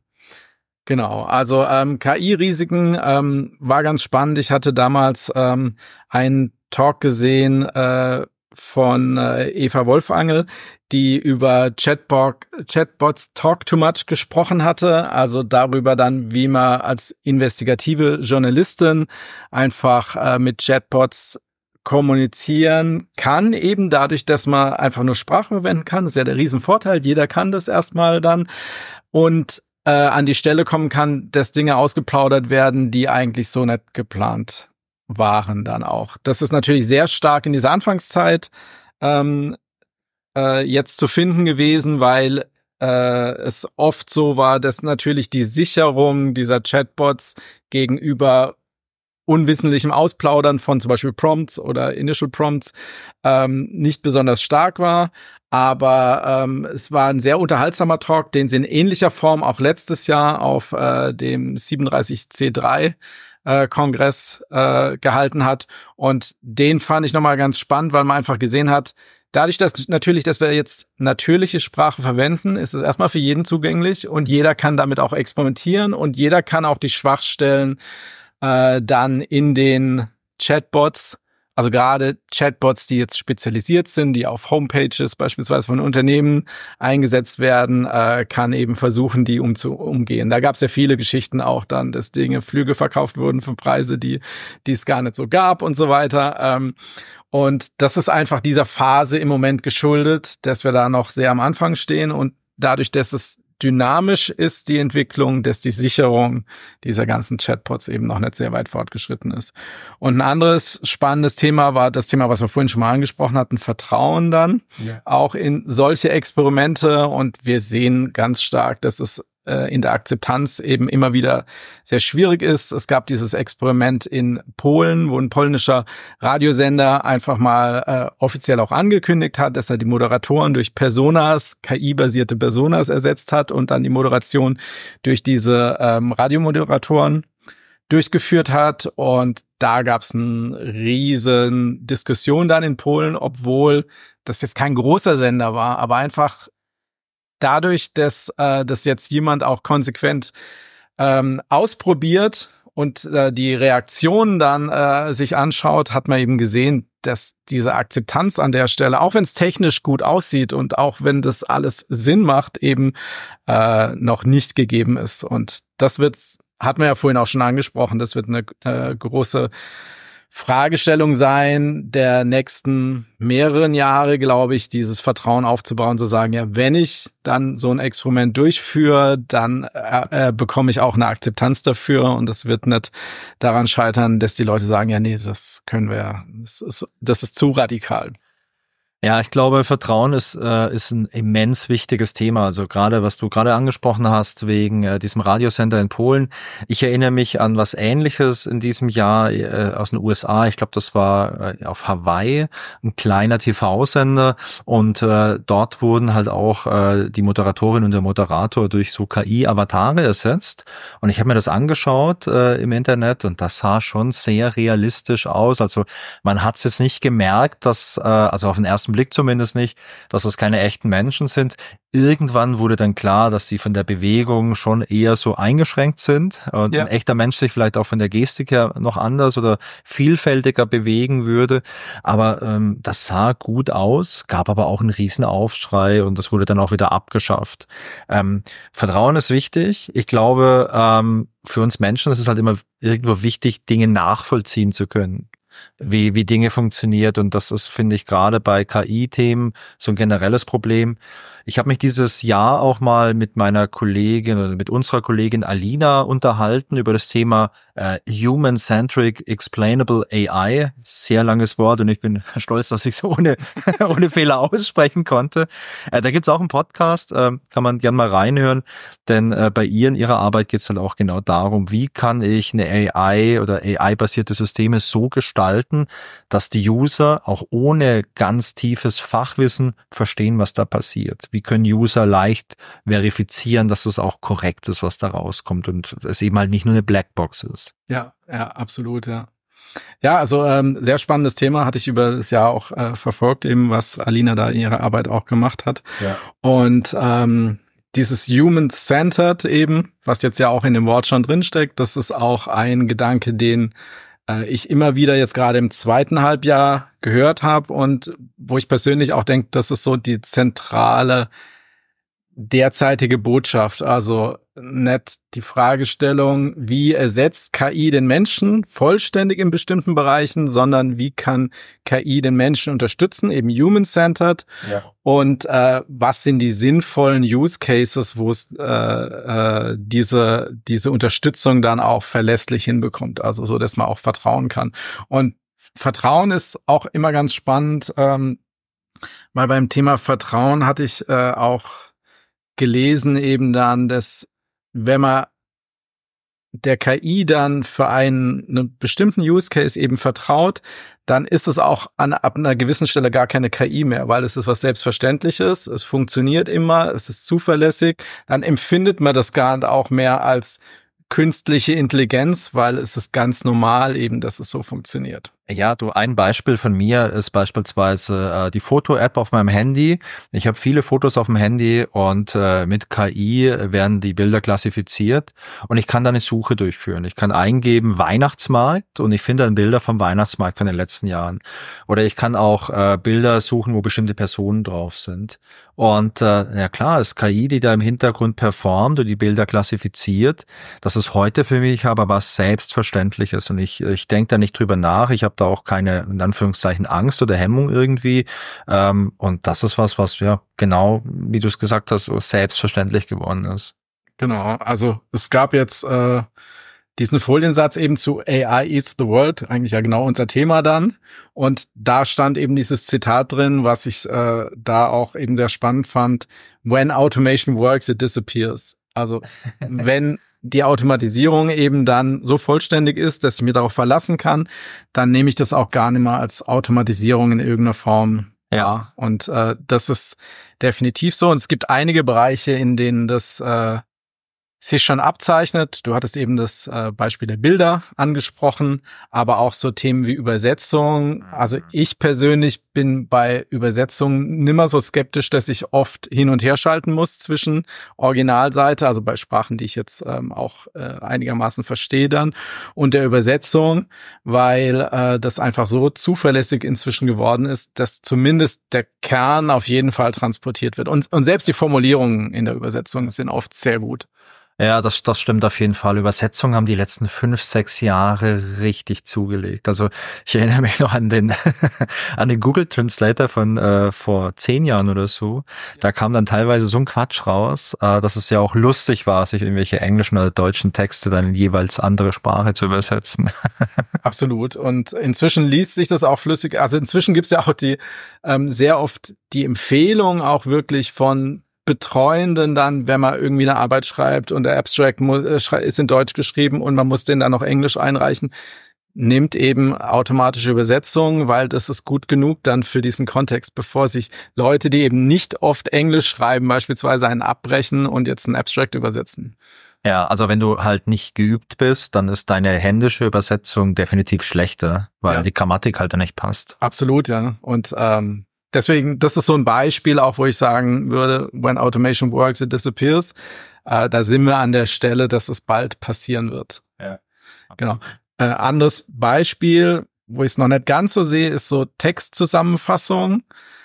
Genau, also ähm, K I-Risiken ähm, war ganz spannend. Ich hatte damals ähm, einen Talk gesehen äh, von äh, Eva Wolfangel, die über Chatbot, Chatbots Talk Too Much gesprochen hatte, also darüber dann, wie man als investigative Journalistin einfach äh, mit Chatbots kommunizieren kann, eben dadurch, dass man einfach nur Sprache verwenden kann. Das ist ja der Riesenvorteil, jeder kann das erstmal dann und äh, an die Stelle kommen kann, dass Dinge ausgeplaudert werden, die eigentlich so nicht geplant waren dann auch. Das ist natürlich sehr stark in dieser Anfangszeit ähm, äh, jetzt zu finden gewesen, weil äh, es oft so war, dass natürlich die Sicherung dieser Chatbots gegenüber unwissentlichem Ausplaudern von zum Beispiel Prompts oder Initial Prompts ähm, nicht besonders stark war. Aber ähm, es war ein sehr unterhaltsamer Talk, den sie in ähnlicher Form auch letztes Jahr auf äh, dem siebenunddreißig C drei Äh, Kongress äh, gehalten hat. Und den fand ich nochmal ganz spannend, weil man einfach gesehen hat, dadurch, dass natürlich, dass wir jetzt natürliche Sprache verwenden, ist es erstmal für jeden zugänglich und jeder kann damit auch experimentieren und jeder kann auch die Schwachstellen äh, dann in den Chatbots, also gerade Chatbots, die jetzt spezialisiert sind, die auf Homepages beispielsweise von Unternehmen eingesetzt werden, äh, kann eben versuchen, die umzu umgehen. Da gab es ja viele Geschichten auch dann, dass Dinge, Flüge verkauft wurden für Preise, die die es gar nicht so gab und so weiter. Ähm, und das ist einfach dieser Phase im Moment geschuldet, dass wir da noch sehr am Anfang stehen und dadurch, dass es dynamisch ist die Entwicklung, dass die Sicherung dieser ganzen Chatbots eben noch nicht sehr weit fortgeschritten ist. Und ein anderes spannendes Thema war das Thema, was wir vorhin schon mal angesprochen hatten, Vertrauen dann, ja. Auch in solche Experimente. Und wir sehen ganz stark, dass es äh, in der Akzeptanz eben immer wieder sehr schwierig ist. Es gab dieses Experiment in Polen, wo ein polnischer Radiosender einfach mal äh, offiziell auch angekündigt hat, dass er die Moderatoren durch Personas, K I-basierte Personas ersetzt hat und dann die Moderation durch diese ähm, Radiomoderatoren durchgeführt hat. Und da gab es eine riesen Diskussion dann in Polen, obwohl das jetzt kein großer Sender war, aber einfach dadurch, dass äh, das jetzt jemand auch konsequent ähm, ausprobiert und äh, die Reaktionen dann äh, sich anschaut, hat man eben gesehen, dass diese Akzeptanz an der Stelle, auch wenn es technisch gut aussieht und auch wenn das alles Sinn macht, eben äh, noch nicht gegeben ist. Und das wird, hat man ja vorhin auch schon angesprochen, das wird eine äh, große Fragestellung sein der nächsten mehreren Jahre, glaube ich, dieses Vertrauen aufzubauen, zu sagen, ja, wenn ich dann so ein Experiment durchführe, dann äh, äh, bekomme ich auch eine Akzeptanz dafür und das wird nicht daran scheitern, dass die Leute sagen, ja, nee, das können wir, das ist, das ist zu radikal. Ja, ich glaube, Vertrauen ist äh, ist ein immens wichtiges Thema. Also gerade, was du gerade angesprochen hast, wegen äh, diesem Radiosender in Polen. Ich erinnere mich an was Ähnliches in diesem Jahr äh, aus den U S A. Ich glaube, das war äh, auf Hawaii, ein kleiner T V-Sender. Und äh, dort wurden halt auch äh, die Moderatorin und der Moderator durch so K I-Avatare ersetzt. Und ich habe mir das angeschaut äh, im Internet und das sah schon sehr realistisch aus. Also man hat es jetzt nicht gemerkt, dass, äh, also auf den ersten Blick zumindest nicht, dass das keine echten Menschen sind. Irgendwann wurde dann klar, dass die von der Bewegung schon eher so eingeschränkt sind und ja. ein echter Mensch sich vielleicht auch von der Gestik her noch anders oder vielfältiger bewegen würde. Aber ähm, das sah gut aus, gab aber auch einen riesen Aufschrei und das wurde dann auch wieder abgeschafft. Ähm, Vertrauen ist wichtig. Ich glaube, ähm, für uns Menschen ist es halt immer irgendwo wichtig, Dinge nachvollziehen zu können. Wie, wie Dinge funktioniert. Und das ist, finde ich, gerade bei K I-Themen so ein generelles Problem. Ich habe mich dieses Jahr auch mal mit meiner Kollegin oder mit unserer Kollegin Alina unterhalten über das Thema äh, Human-Centric Explainable A I. Sehr langes Wort und ich bin stolz, dass ich es ohne, ohne Fehler aussprechen konnte. Äh, da gibt's auch einen Podcast, äh, kann man gern mal reinhören, denn äh, bei ihr in ihrer Arbeit geht's halt auch genau darum, wie kann ich eine A I oder A I-basierte Systeme so gestalten, dass die User auch ohne ganz tiefes Fachwissen verstehen, was da passiert. Wie können User leicht verifizieren, dass das auch korrekt ist, was da rauskommt und es eben halt nicht nur eine Blackbox ist. Ja, ja, absolut, ja. Ja, also ähm, sehr spannendes Thema, hatte ich über das Jahr auch äh, verfolgt, eben was Alina da in ihrer Arbeit auch gemacht hat. Ja. Und ähm, dieses Human-Centered eben, was jetzt ja auch in dem Wort schon drinsteckt, das ist auch ein Gedanke, den äh, ich immer wieder jetzt gerade im zweiten Halbjahr gehört habe und wo ich persönlich auch denke, das ist so die zentrale derzeitige Botschaft. Also nicht die Fragestellung, wie ersetzt K I den Menschen vollständig in bestimmten Bereichen, sondern wie kann K I den Menschen unterstützen, eben human-centered. Ja. Und äh, was sind die sinnvollen Use Cases, wo es äh, äh, diese diese Unterstützung dann auch verlässlich hinbekommt, also so, dass man auch vertrauen kann. Und Vertrauen ist auch immer ganz spannend, ähm, weil beim Thema Vertrauen hatte ich äh, auch gelesen eben dann, dass wenn man der K I dann für einen, einen bestimmten Use Case eben vertraut, dann ist es auch an, ab einer gewissen Stelle gar keine K I mehr, weil es ist was Selbstverständliches, es funktioniert immer, es ist zuverlässig, dann empfindet man das gar nicht auch mehr als künstliche Intelligenz, weil es ist ganz normal eben, dass es so funktioniert. Ja, du, ein Beispiel von mir ist beispielsweise äh, die Foto-App auf meinem Handy. Ich habe viele Fotos auf dem Handy und äh, mit K I werden die Bilder klassifiziert und ich kann da eine Suche durchführen. Ich kann eingeben Weihnachtsmarkt und ich finde dann Bilder vom Weihnachtsmarkt von den letzten Jahren. Oder ich kann auch äh, Bilder suchen, wo bestimmte Personen drauf sind. Und äh, ja klar, ist K I, die da im Hintergrund performt und die Bilder klassifiziert. Das ist heute für mich aber was Selbstverständliches und ich, ich denke da nicht drüber nach. Ich habe da auch keine, in Anführungszeichen, Angst oder Hemmung irgendwie. Ähm, und das ist was, was ja genau, wie du es gesagt hast, so selbstverständlich geworden ist. Genau, also es gab jetzt äh, diesen Foliensatz eben zu A I eats the world, eigentlich ja genau unser Thema dann. Und da stand eben dieses Zitat drin, was ich äh, da auch eben sehr spannend fand. When automation works, it disappears. Also wenn die Automatisierung eben dann so vollständig ist, dass ich mir darauf verlassen kann, dann nehme ich das auch gar nicht mehr als Automatisierung in irgendeiner Form. Ja. ja. Und äh, das ist definitiv so. Und es gibt einige Bereiche, in denen das äh, sich schon abzeichnet. Du hattest eben das äh, Beispiel der Bilder angesprochen, aber auch so Themen wie Übersetzung. Also ich persönlich bin bei Übersetzung nimmer so skeptisch, dass ich oft hin und her schalten muss zwischen Originalseite, also bei Sprachen, die ich jetzt ähm, auch äh, einigermaßen verstehe dann, und der Übersetzung, weil äh, das einfach so zuverlässig inzwischen geworden ist, dass zumindest der Kern auf jeden Fall transportiert wird. Und, und selbst die Formulierungen in der Übersetzung sind oft sehr gut. Ja, das, das stimmt auf jeden Fall. Übersetzungen haben die letzten fünf, sechs Jahre richtig zugelegt. Also ich erinnere mich noch an den an den Google Translator von äh, vor zehn Jahren oder so. Da kam dann teilweise so ein Quatsch raus, äh, dass es ja auch lustig war, sich irgendwelche englischen oder deutschen Texte dann in jeweils andere Sprache zu übersetzen. Absolut. Und inzwischen liest sich das auch flüssig. Also inzwischen gibt's ja auch die ähm, sehr oft die Empfehlung auch wirklich von Betreuenden dann, wenn man irgendwie eine Arbeit schreibt und der Abstract muss, äh, ist in Deutsch geschrieben und man muss den dann noch Englisch einreichen, nimmt eben automatische Übersetzungen, weil das ist gut genug dann für diesen Kontext, bevor sich Leute, die eben nicht oft Englisch schreiben, beispielsweise einen abbrechen und jetzt einen Abstract übersetzen. Ja, also wenn du halt nicht geübt bist, dann ist deine händische Übersetzung definitiv schlechter, weil ja. die Grammatik halt dann nicht passt. Absolut, ja. Und ähm, deswegen, das ist so ein Beispiel auch, wo ich sagen würde, when automation works, it disappears. Äh, da sind wir an der Stelle, dass es bald passieren wird. Ja. Genau. Äh, anderes Beispiel, wo ich es noch nicht ganz so sehe, ist so Textzusammenfassung.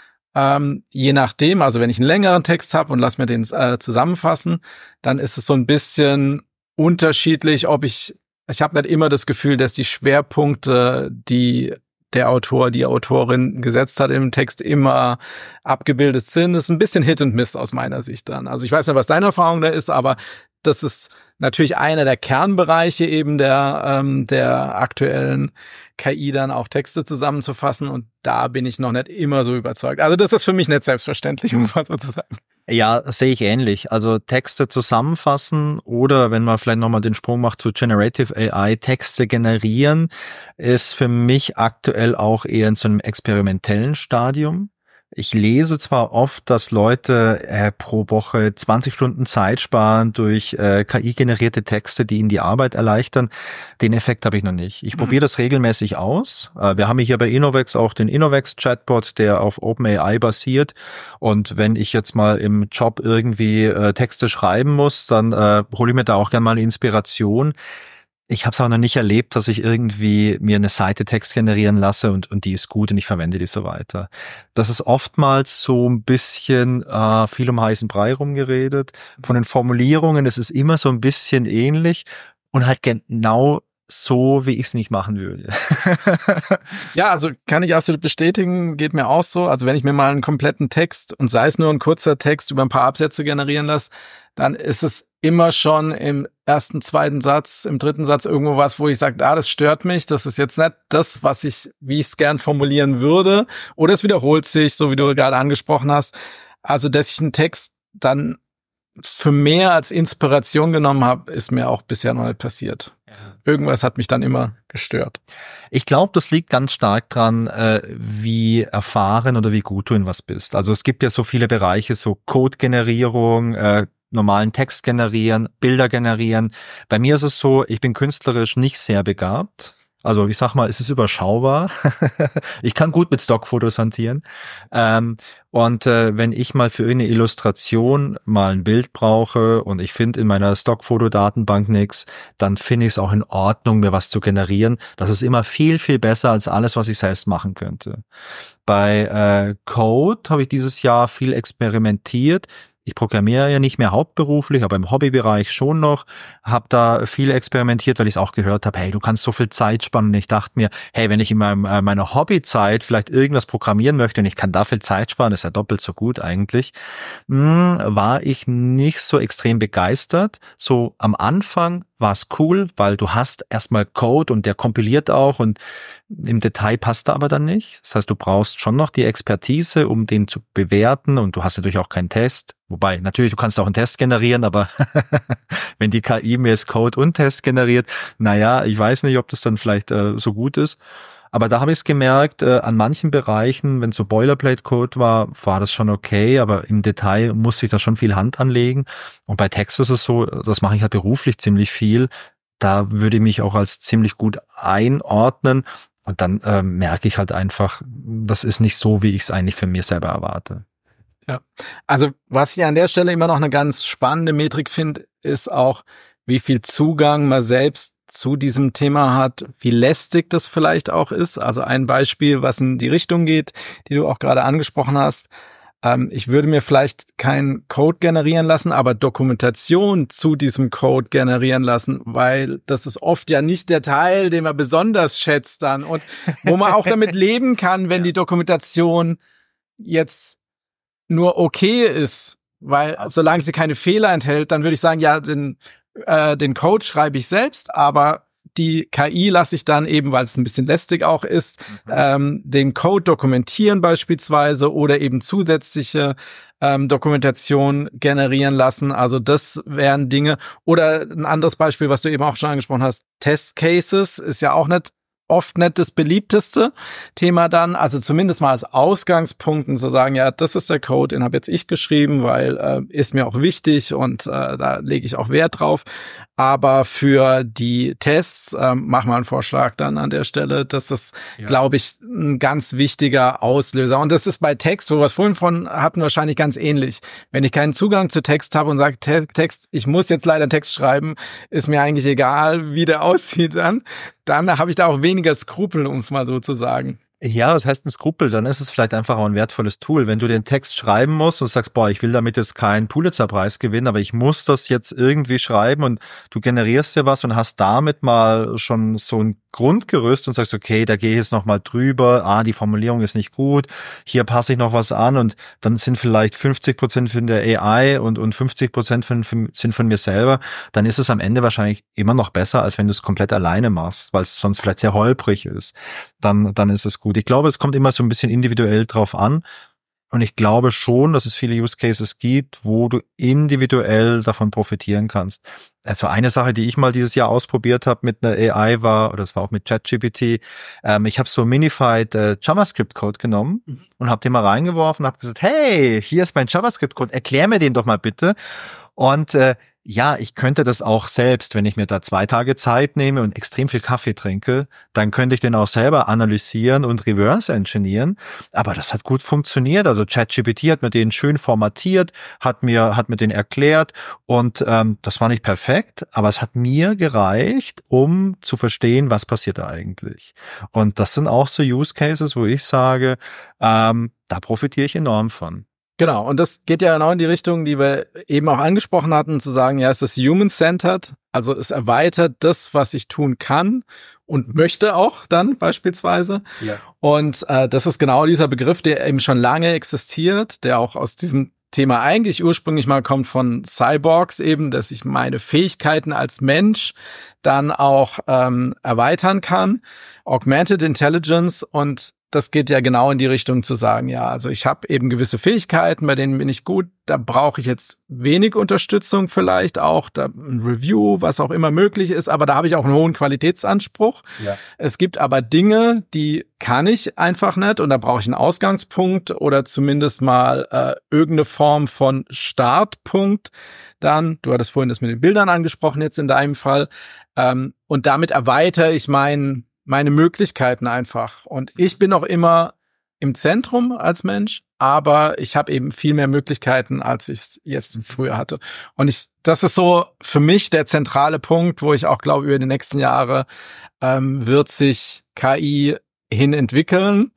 Ähm, je nachdem, also wenn ich einen längeren Text habe und lass mir den äh, zusammenfassen, dann ist es so ein bisschen unterschiedlich, ob ich, ich habe nicht immer das Gefühl, dass die Schwerpunkte, die der Autor, die Autorin gesetzt hat im Text, immer abgebildet sind. Das ist ein bisschen Hit und Miss aus meiner Sicht dann. Also ich weiß nicht, was deine Erfahrung da ist, aber das ist natürlich einer der Kernbereiche eben der ähm, der aktuellen K I, dann auch Texte zusammenzufassen, und da bin ich noch nicht immer so überzeugt. Also das ist für mich nicht selbstverständlich, muss man so sagen. Ja, sehe ich ähnlich. Also Texte zusammenfassen oder wenn man vielleicht nochmal den Sprung macht zu Generative A I, Texte generieren, ist für mich aktuell auch eher in so einem experimentellen Stadium. Ich lese zwar oft, dass Leute äh, pro Woche zwanzig Stunden Zeit sparen durch äh, K I-generierte Texte, die ihnen die Arbeit erleichtern. Den Effekt habe ich noch nicht. Ich mhm. probiere das regelmäßig aus. Äh, wir haben hier bei Innovex auch den Innovex-Chatbot, der auf OpenAI basiert. Und wenn ich jetzt mal im Job irgendwie äh, Texte schreiben muss, dann äh, hole ich mir da auch gerne mal eine Inspiration. Ich habe es auch noch nicht erlebt, dass ich irgendwie mir eine Seite Text generieren lasse und und die ist gut und ich verwende die so weiter. Das ist oftmals so ein bisschen äh, viel um heißen Brei rumgeredet. Von den Formulierungen, es ist immer so ein bisschen ähnlich und halt genau so, wie ich es nicht machen würde. Ja, also kann ich absolut bestätigen, geht mir auch so. Also wenn ich mir mal einen kompletten Text, und sei es nur ein kurzer Text, über ein paar Absätze generieren lasse, dann ist es immer schon im ersten, zweiten Satz, im dritten Satz irgendwo was, wo ich sage, ah, das stört mich, das ist jetzt nicht das, was ich, wie ich es gern formulieren würde. Oder es wiederholt sich, so wie du gerade angesprochen hast. Also, dass ich einen Text dann für mehr als Inspiration genommen habe, ist mir auch bisher noch nicht passiert. Ja. Irgendwas hat mich dann immer gestört. Ich glaube, das liegt ganz stark dran, äh, wie erfahren oder wie gut du in was bist. Also es gibt ja so viele Bereiche, so Code-Generierung, äh, normalen Text generieren, Bilder generieren. Bei mir ist es so, ich bin künstlerisch nicht sehr begabt. Also ich sag mal, es ist überschaubar. Ich kann gut mit Stockfotos hantieren. Ähm, und äh, wenn ich mal für irgendeine Illustration mal ein Bild brauche und ich finde in meiner Stockfotodatenbank nichts, dann finde ich es auch in Ordnung, mir was zu generieren. Das ist immer viel, viel besser als alles, was ich selbst machen könnte. Bei äh, Code habe ich dieses Jahr viel experimentiert. Ich programmiere ja nicht mehr hauptberuflich, aber im Hobbybereich schon noch. Habe da viel experimentiert, weil ich es auch gehört habe, hey, du kannst so viel Zeit sparen. Und ich dachte mir, hey, wenn ich in meinem, äh, meiner Hobbyzeit vielleicht irgendwas programmieren möchte und ich kann da viel Zeit sparen, ist ja doppelt so gut eigentlich, hm, war ich nicht so extrem begeistert. So am Anfang war es cool, weil du hast erstmal Code und der kompiliert auch und im Detail passt er aber dann nicht. Das heißt, du brauchst schon noch die Expertise, um den zu bewerten, und du hast natürlich auch keinen Test. Wobei, natürlich, du kannst auch einen Test generieren, aber wenn die K I mir jetzt Code und Test generiert, naja, ich weiß nicht, ob das dann vielleicht äh, so gut ist. Aber da habe ich es gemerkt, äh, an manchen Bereichen, wenn so Boilerplate-Code war, war das schon okay, aber im Detail musste ich da schon viel Hand anlegen. Und bei Text ist es so, das mache ich halt beruflich ziemlich viel. Da würde ich mich auch als ziemlich gut einordnen. Und dann äh, merke ich halt einfach, das ist nicht so, wie ich es eigentlich für mir selber erwarte. Ja, also was ich an der Stelle immer noch eine ganz spannende Metrik finde, ist auch, wie viel Zugang man selbst zu diesem Thema hat, wie lästig das vielleicht auch ist. Also ein Beispiel, was in die Richtung geht, die du auch gerade angesprochen hast. ähm, ich würde mir vielleicht keinen Code generieren lassen, aber Dokumentation zu diesem Code generieren lassen, weil das ist oft ja nicht der Teil, den man besonders schätzt dann und wo man auch damit leben kann, wenn ja. die Dokumentation jetzt nur okay ist, weil solange sie keine Fehler enthält, dann würde ich sagen, ja, den, äh, den Code schreibe ich selbst, aber die K I lasse ich dann eben, weil es ein bisschen lästig auch ist, mhm. ähm, den Code dokumentieren beispielsweise oder eben zusätzliche ähm, Dokumentation generieren lassen. Also das wären Dinge. Oder ein anderes Beispiel, was du eben auch schon angesprochen hast, Test Cases ist ja auch nicht oft nicht das beliebteste Thema dann, also zumindest mal als Ausgangspunkt und zu sagen, ja, das ist der Code, den habe jetzt ich geschrieben, weil äh, ist mir auch wichtig und äh, da lege ich auch Wert drauf. Aber für die Tests äh, mach mal einen Vorschlag dann an der Stelle. Das ist, ja. glaube ich, ein ganz wichtiger Auslöser. Und das ist bei Text, wo wir es vorhin von hatten, wahrscheinlich ganz ähnlich. Wenn ich keinen Zugang zu Text habe und sage, Te- Text, ich muss jetzt leider einen Text schreiben, ist mir eigentlich egal, wie der aussieht dann, dann habe ich da auch weniger Skrupel, um es mal so zu sagen. Ja, was heißt ein Skrupel? Dann ist es vielleicht einfach auch ein wertvolles Tool. Wenn du den Text schreiben musst und sagst, boah, ich will damit jetzt keinen Pulitzer-Preis gewinnen, aber ich muss das jetzt irgendwie schreiben und du generierst dir was und hast damit mal schon so ein Grundgerüst und sagst, okay, da gehe ich jetzt noch mal drüber, ah, die Formulierung ist nicht gut, hier passe ich noch was an und dann sind vielleicht fünfzig Prozent von der A I und, und fünfzig Prozent von, von, sind von mir selber, dann ist es am Ende wahrscheinlich immer noch besser, als wenn du es komplett alleine machst, weil es sonst vielleicht sehr holprig ist. Dann, dann ist es gut. Ich glaube, es kommt immer so ein bisschen individuell drauf an. Und ich glaube schon, dass es viele Use Cases gibt, wo du individuell davon profitieren kannst. Also eine Sache, die ich mal dieses Jahr ausprobiert habe mit einer A I war, oder das war auch mit ChatGPT, ähm, ich habe so Minified äh, JavaScript-Code genommen mhm. und habe den mal reingeworfen und habe gesagt, hey, hier ist mein JavaScript-Code, erklär mir den doch mal bitte. Und äh, ja, ich könnte das auch selbst, wenn ich mir da zwei Tage Zeit nehme und extrem viel Kaffee trinke, dann könnte ich den auch selber analysieren und reverse engineeren. Aber das hat gut funktioniert. Also ChatGPT hat mir den schön formatiert, hat mir hat mir den erklärt und ähm, das war nicht perfekt, aber es hat mir gereicht, um zu verstehen, was passiert da eigentlich. Und das sind auch so Use Cases, wo ich sage, ähm, da profitiere ich enorm von. Genau, und das geht ja genau in die Richtung, die wir eben auch angesprochen hatten, zu sagen, ja, es ist human-centered, also es erweitert das, was ich tun kann und möchte auch dann beispielsweise. Ja. Und äh, das ist genau dieser Begriff, der eben schon lange existiert, der auch aus diesem Thema eigentlich ursprünglich mal kommt von Cyborgs eben, dass ich meine Fähigkeiten als Mensch dann auch ähm, erweitern kann, Augmented Intelligence, und das geht ja genau in die Richtung zu sagen, ja, also ich habe eben gewisse Fähigkeiten, bei denen bin ich gut, da brauche ich jetzt wenig Unterstützung vielleicht auch, da ein Review, was auch immer möglich ist, aber da habe ich auch einen hohen Qualitätsanspruch. Ja. Es gibt aber Dinge, die kann ich einfach nicht und da brauche ich einen Ausgangspunkt oder zumindest mal äh, irgendeine Form von Startpunkt dann. Du hattest vorhin das mit den Bildern angesprochen jetzt in deinem Fall, ähm, und damit erweitere ich meinen meine Möglichkeiten einfach. Und ich bin auch immer im Zentrum als Mensch, aber ich habe eben viel mehr Möglichkeiten, als ich es jetzt früher hatte. Und ich, das ist so für mich der zentrale Punkt, wo ich auch glaube, über die nächsten Jahre ähm, wird sich K I hin entwickeln,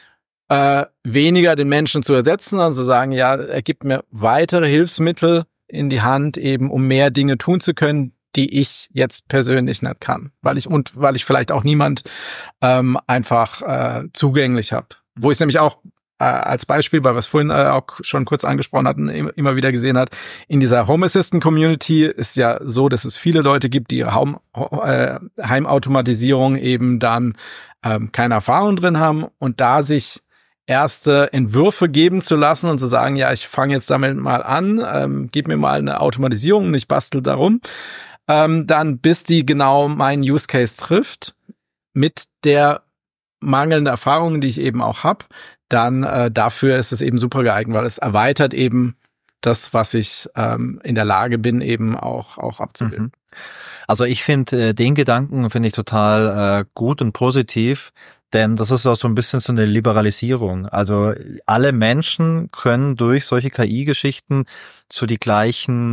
äh, weniger den Menschen zu ersetzen, also sagen, ja, er gibt mir weitere Hilfsmittel in die Hand, eben um mehr Dinge tun zu können, die ich jetzt persönlich nicht kann, weil ich und weil ich vielleicht auch niemand ähm, einfach äh, zugänglich habe. Wo ich nämlich auch äh, als Beispiel, weil wir es vorhin äh, auch schon kurz angesprochen hatten, immer wieder gesehen hat, in dieser Home Assistant Community ist ja so, dass es viele Leute gibt, die ihre Heim, äh, Heimautomatisierung eben dann ähm, keine Erfahrung drin haben und da sich erste Entwürfe geben zu lassen und zu sagen, ja, ich fange jetzt damit mal an, ähm, gib mir mal eine Automatisierung und ich bastel darum. Ähm, dann bis die genau meinen Use Case trifft, mit der mangelnden Erfahrung, die ich eben auch habe, dann äh, dafür ist es eben super geeignet, weil es erweitert eben das, was ich ähm, in der Lage bin, eben auch auch abzubilden. Also ich finde äh, den Gedanken finde ich total äh, gut und positiv, denn das ist auch so ein bisschen so eine Liberalisierung. Also alle Menschen können durch solche K I-Geschichten zu die gleichen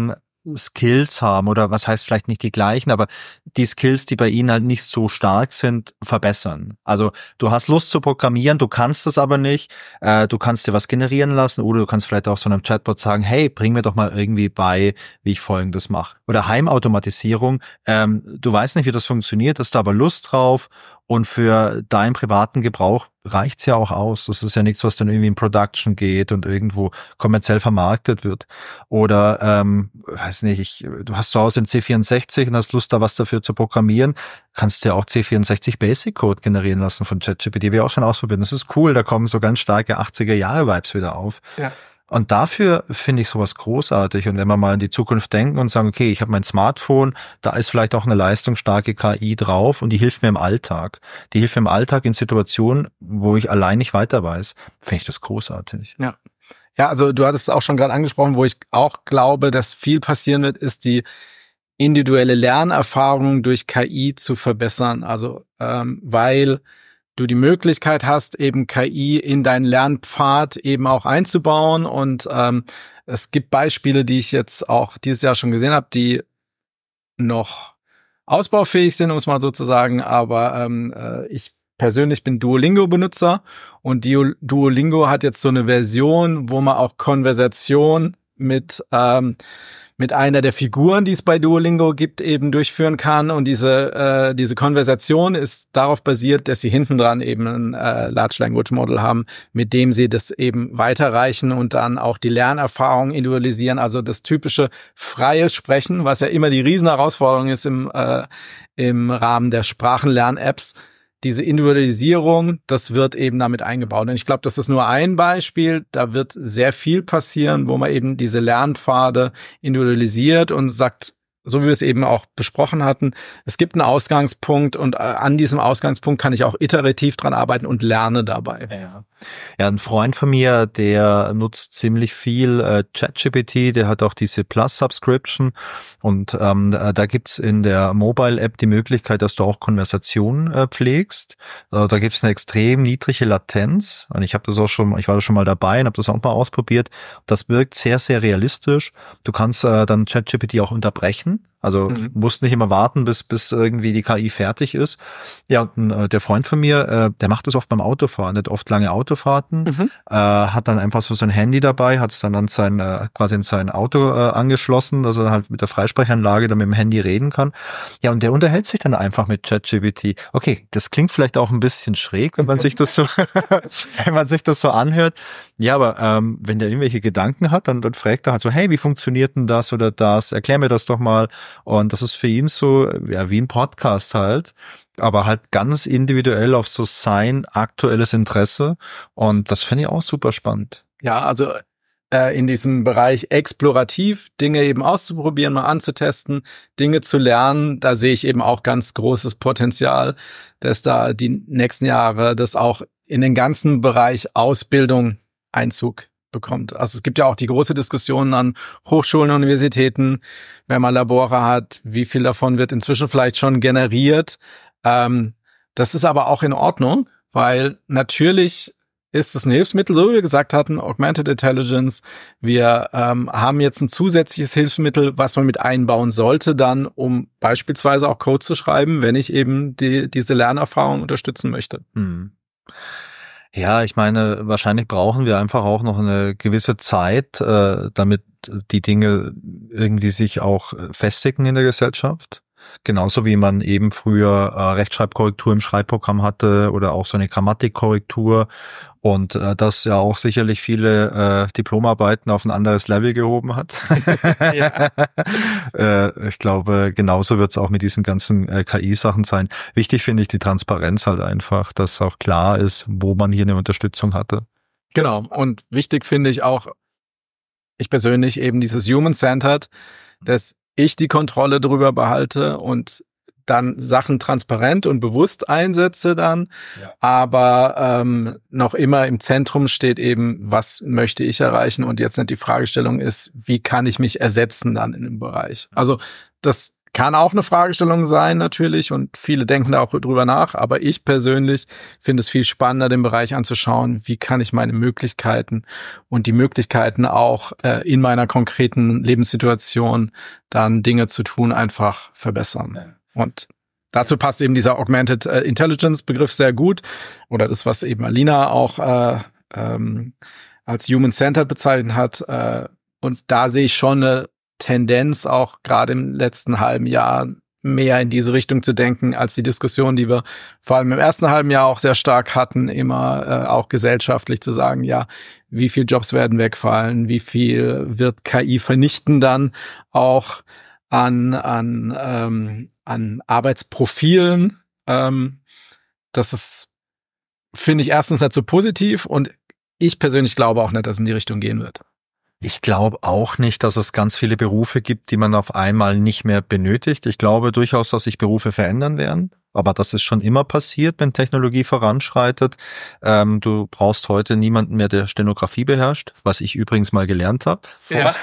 Skills haben oder was heißt vielleicht nicht die gleichen, aber die Skills, die bei ihnen halt nicht so stark sind, verbessern. Also du hast Lust zu programmieren, du kannst es aber nicht, äh, du kannst dir was generieren lassen oder du kannst vielleicht auch so einem Chatbot sagen, hey, bring mir doch mal irgendwie bei, wie ich Folgendes mache. Oder Heimautomatisierung, ähm, du weißt nicht, wie das funktioniert, hast da aber Lust drauf und für deinen privaten Gebrauch reicht's ja auch aus. Das ist ja nichts, was dann irgendwie in Production geht und irgendwo kommerziell vermarktet wird. Oder, ähm, weiß nicht, ich, du hast zu Hause einen C vierundsechzig und hast Lust, da was dafür zu programmieren, kannst dir auch C vierundsechzig Basic Code generieren lassen von ChatGPT. Die wir auch schon ausprobieren. Das ist cool, da kommen so ganz starke achtziger-Jahre-Vibes wieder auf. Ja. Und dafür finde ich sowas großartig. Und wenn wir mal in die Zukunft denken und sagen, okay, ich habe mein Smartphone, da ist vielleicht auch eine leistungsstarke K I drauf und die hilft mir im Alltag. Die hilft mir im Alltag in Situationen, wo ich allein nicht weiter weiß. Finde ich das großartig. Ja. Ja, also du hattest es auch schon gerade angesprochen, wo ich auch glaube, dass viel passieren wird, ist die individuelle Lernerfahrung durch K I zu verbessern. Also ähm, weil du die Möglichkeit hast, eben K I in deinen Lernpfad eben auch einzubauen. Und ähm, es gibt Beispiele, die ich jetzt auch dieses Jahr schon gesehen habe, die noch ausbaufähig sind, um es mal so zu sagen. Aber ähm, äh, ich persönlich bin Duolingo-Benutzer und Duo- Duolingo hat jetzt so eine Version, wo man auch Konversation mit ähm, mit einer der Figuren, die es bei Duolingo gibt, eben durchführen kann. Und diese äh, diese Konversation ist darauf basiert, dass sie hinten dran eben ein äh, Large Language Model haben, mit dem sie das eben weiterreichen und dann auch die Lernerfahrung individualisieren. Also das typische freie Sprechen, was ja immer die Riesenherausforderung ist im äh, im Rahmen der Sprachenlern-Apps. Diese Individualisierung, das wird eben damit eingebaut. Und ich glaube, das ist nur ein Beispiel. Da wird sehr viel passieren, wo man eben diese Lernpfade individualisiert und sagt, so wie wir es eben auch besprochen hatten, es gibt einen Ausgangspunkt und an diesem Ausgangspunkt kann ich auch iterativ dran arbeiten und lerne dabei. Ja. Ja, ein Freund von mir, der nutzt ziemlich viel äh, ChatGPT, der hat auch diese Plus-Subscription und ähm, da gibt's in der Mobile-App die Möglichkeit, dass du auch Konversationen äh, pflegst. Also, da gibt's eine extrem niedrige Latenz und ich habe das auch schon, ich war da schon mal dabei und habe das auch mal ausprobiert. Das wirkt sehr, sehr realistisch. Du kannst äh, dann ChatGPT auch unterbrechen. Also mhm. musst nicht immer warten, bis bis irgendwie die K I fertig ist. Ja, und äh, der Freund von mir, äh, der macht das oft beim Autofahren, der hat oft lange Autofahrten, mhm. äh, hat dann einfach so sein Handy dabei, hat es dann an sein äh, quasi in sein Auto äh, angeschlossen, dass er halt mit der Freisprechanlage dann mit dem Handy reden kann. Ja, und der unterhält sich dann einfach mit ChatGPT. Okay, das klingt vielleicht auch ein bisschen schräg, wenn man sich das so wenn man sich das so anhört. Ja, aber ähm, wenn der irgendwelche Gedanken hat, dann, dann fragt er halt so, hey, wie funktioniert denn das oder das? Erklär mir das doch mal. Und das ist für ihn so, ja, wie ein Podcast halt, aber halt ganz individuell auf so sein aktuelles Interesse. Und das finde ich auch super spannend. Ja, also äh, in diesem Bereich explorativ Dinge eben auszuprobieren, mal anzutesten, Dinge zu lernen, da sehe ich eben auch ganz großes Potenzial, dass da die nächsten Jahre das auch in den ganzen Bereich Ausbildung Einzug bekommt. Also es gibt ja auch die große Diskussion an Hochschulen und Universitäten, wenn man Labore hat, wie viel davon wird inzwischen vielleicht schon generiert. Ähm, das ist aber auch in Ordnung, weil natürlich ist es ein Hilfsmittel, so wie wir gesagt hatten, Augmented Intelligence. Wir ähm, haben jetzt ein zusätzliches Hilfsmittel, was man mit einbauen sollte dann, um beispielsweise auch Code zu schreiben, wenn ich eben die, diese Lernerfahrung unterstützen möchte. Hm. Ja, ich meine, wahrscheinlich brauchen wir einfach auch noch eine gewisse Zeit, äh, damit die Dinge irgendwie sich auch festigen in der Gesellschaft. Genauso wie man eben früher äh, Rechtschreibkorrektur im Schreibprogramm hatte oder auch so eine Grammatikkorrektur und äh, das ja auch sicherlich viele äh, Diplomarbeiten auf ein anderes Level gehoben hat. Ja. äh, ich glaube, genauso wird es auch mit diesen ganzen äh, K I-Sachen sein. Wichtig finde ich die Transparenz halt einfach, dass auch klar ist, wo man hier eine Unterstützung hatte. Genau, und wichtig finde ich auch, ich persönlich eben dieses Human-Centered, dass ich die Kontrolle drüber behalte und dann Sachen transparent und bewusst einsetze dann, ja. aber ähm, noch immer im Zentrum steht eben, was möchte ich erreichen und jetzt nicht die Fragestellung ist, wie kann ich mich ersetzen dann in dem Bereich. Also das kann auch eine Fragestellung sein natürlich und viele denken da auch drüber nach, aber ich persönlich finde es viel spannender, den Bereich anzuschauen, wie kann ich meine Möglichkeiten und die Möglichkeiten auch äh, in meiner konkreten Lebenssituation dann Dinge zu tun, einfach verbessern. Und dazu passt eben dieser Augmented äh, Intelligence Begriff sehr gut oder das, was eben Alina auch äh, ähm, als Human-Centered bezeichnet hat. Äh, und da sehe ich schon eine Tendenz, auch gerade im letzten halben Jahr mehr in diese Richtung zu denken, als die Diskussion, die wir vor allem im ersten halben Jahr auch sehr stark hatten, immer äh, auch gesellschaftlich zu sagen, ja, wie viel Jobs werden wegfallen, wie viel wird K I vernichten dann auch an an ähm, an Arbeitsprofilen. Ähm, das ist, finde ich, erstens nicht so positiv und ich persönlich glaube auch nicht, dass es in die Richtung gehen wird. Ich glaube auch nicht, dass es ganz viele Berufe gibt, die man auf einmal nicht mehr benötigt. Ich glaube durchaus, dass sich Berufe verändern werden. Aber das ist schon immer passiert, wenn Technologie voranschreitet. Ähm, du brauchst heute niemanden mehr, der Stenografie beherrscht, was ich übrigens mal gelernt habe. Vor, ja.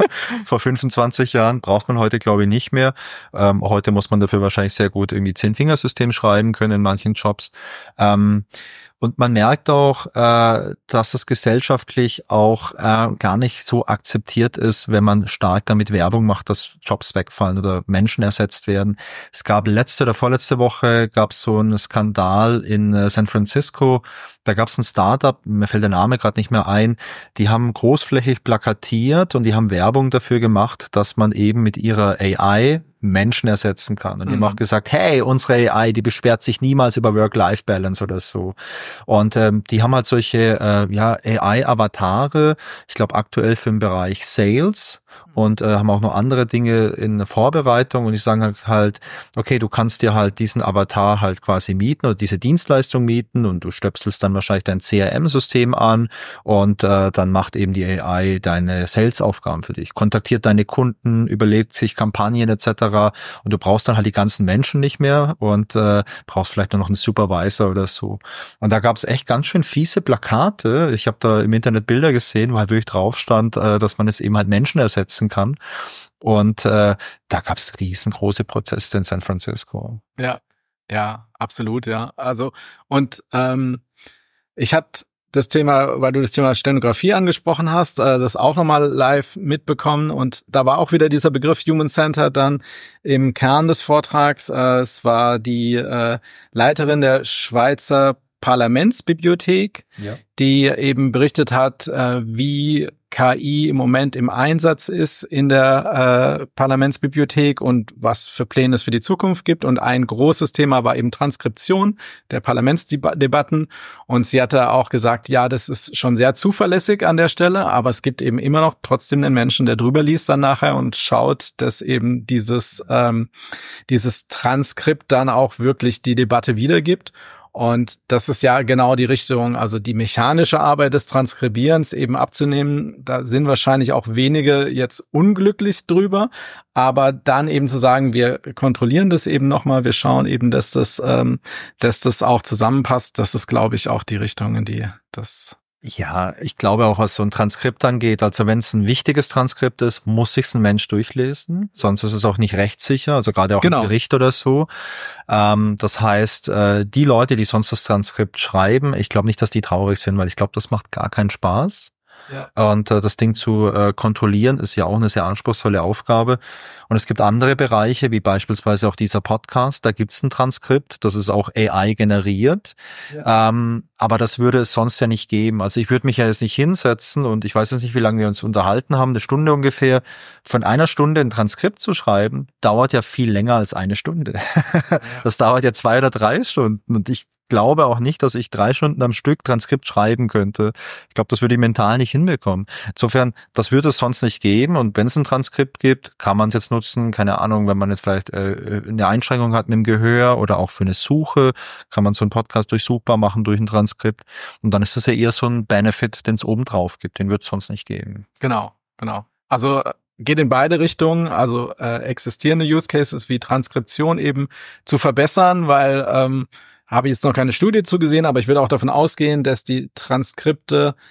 vor fünfundzwanzig Jahren braucht man heute, glaube ich, nicht mehr. Ähm, heute muss man dafür wahrscheinlich sehr gut irgendwie Zehn-Fingersystem schreiben können in manchen Jobs. Ähm, Und man merkt auch, äh, dass es gesellschaftlich auch äh, gar nicht so akzeptiert ist, wenn man stark damit Werbung macht, dass Jobs wegfallen oder Menschen ersetzt werden. Es gab letzte oder vorletzte Woche gab es so einen Skandal in äh, San Francisco. Da gab es ein Startup, mir fällt der Name gerade nicht mehr ein, die haben großflächig plakatiert und die haben Werbung dafür gemacht, dass man eben mit ihrer A I Menschen ersetzen kann. Und die haben auch gesagt, hey, unsere A I, die beschwert sich niemals über Work-Life-Balance oder so. Und ähm, die haben halt solche äh, ja A I-Avatare, ich glaube aktuell für den Bereich Sales und äh, haben auch noch andere Dinge in Vorbereitung und die sagen halt, halt, okay, du kannst dir halt diesen Avatar halt quasi mieten oder diese Dienstleistung mieten und du stöpselst dann wahrscheinlich dein C R M-System an und äh, dann macht eben die A I deine Sales-Aufgaben für dich, kontaktiert deine Kunden, überlegt sich Kampagnen et cetera und du brauchst dann halt die ganzen Menschen nicht mehr und äh, brauchst vielleicht nur noch einen Supervisor oder so. Und da gab es echt ganz schön fiese Plakate. Ich habe da im Internet Bilder gesehen, wo halt wirklich drauf stand, äh, dass man jetzt eben halt Menschen ersetzen kann. Und äh, da gab es riesengroße Proteste in San Francisco. Ja, ja, absolut, ja. Also und ähm, ich hatte das Thema, weil du das Thema Stenografie angesprochen hast, äh, das auch nochmal live mitbekommen und da war auch wieder dieser Begriff Human Center dann im Kern des Vortrags. Äh, es war die äh, Leiterin der Schweizer Parlamentsbibliothek, ja, die eben berichtet hat, äh, wie K I im Moment im Einsatz ist in der äh, Parlamentsbibliothek und was für Pläne es für die Zukunft gibt. Und ein großes Thema war eben Transkription der Parlamentsdebatten. Und sie hatte auch gesagt, ja, das ist schon sehr zuverlässig an der Stelle, aber es gibt eben immer noch trotzdem den Menschen, der drüber liest dann nachher und schaut, dass eben dieses ähm, dieses Transkript dann auch wirklich die Debatte wiedergibt. Und das ist ja genau die Richtung, also die mechanische Arbeit des Transkribierens eben abzunehmen. Da sind wahrscheinlich auch wenige jetzt unglücklich drüber, aber dann eben zu sagen, wir kontrollieren das eben nochmal, wir schauen eben, dass das, ähm, dass das auch zusammenpasst. Das ist, glaube ich, auch die Richtung, in die das. Ja, ich glaube auch, was so ein Transkript angeht, also wenn es ein wichtiges Transkript ist, muss sich's ein Mensch durchlesen, sonst ist es auch nicht rechtssicher, also gerade auch genau. Im Gericht oder so. Ähm, das heißt, äh, die Leute, die sonst das Transkript schreiben, ich glaube nicht, dass die traurig sind, weil ich glaube, das macht gar keinen Spaß. Ja. Und äh, das Ding zu äh, kontrolliellen ist ja auch eine sehr anspruchsvolle Aufgabe. Und es gibt andere Bereiche, wie beispielsweise auch dieser Podcast, da gibt's ein Transkript, das ist auch A I generiert, ja. ähm, aber das würde es sonst ja nicht geben. Also ich würde mich ja jetzt nicht hinsetzen und ich weiß jetzt nicht, wie lange wir uns unterhalten haben, eine Stunde ungefähr. Von einer Stunde ein Transkript zu schreiben, dauert ja viel länger als eine Stunde. Ja. Das dauert ja zwei oder drei Stunden und ich glaube auch nicht, dass ich drei Stunden am Stück Transkript schreiben könnte. Ich glaube, das würde ich mental nicht hinbekommen. Insofern, das würde es sonst nicht geben. Und wenn es ein Transkript gibt, kann man es jetzt nutzen. Keine Ahnung, wenn man jetzt vielleicht äh, eine Einschränkung hat mit dem Gehör oder auch für eine Suche, kann man so einen Podcast durchsuchbar machen durch ein Transkript. Und dann ist das ja eher so ein Benefit, den es oben drauf gibt. Den wird es sonst nicht geben. Genau, genau. Also geht in beide Richtungen, also äh, existierende Use Cases wie Transkription eben zu verbessern, weil ähm, habe ich jetzt noch keine Studie zu gesehen, aber ich würde auch davon ausgehen, dass die Transkripte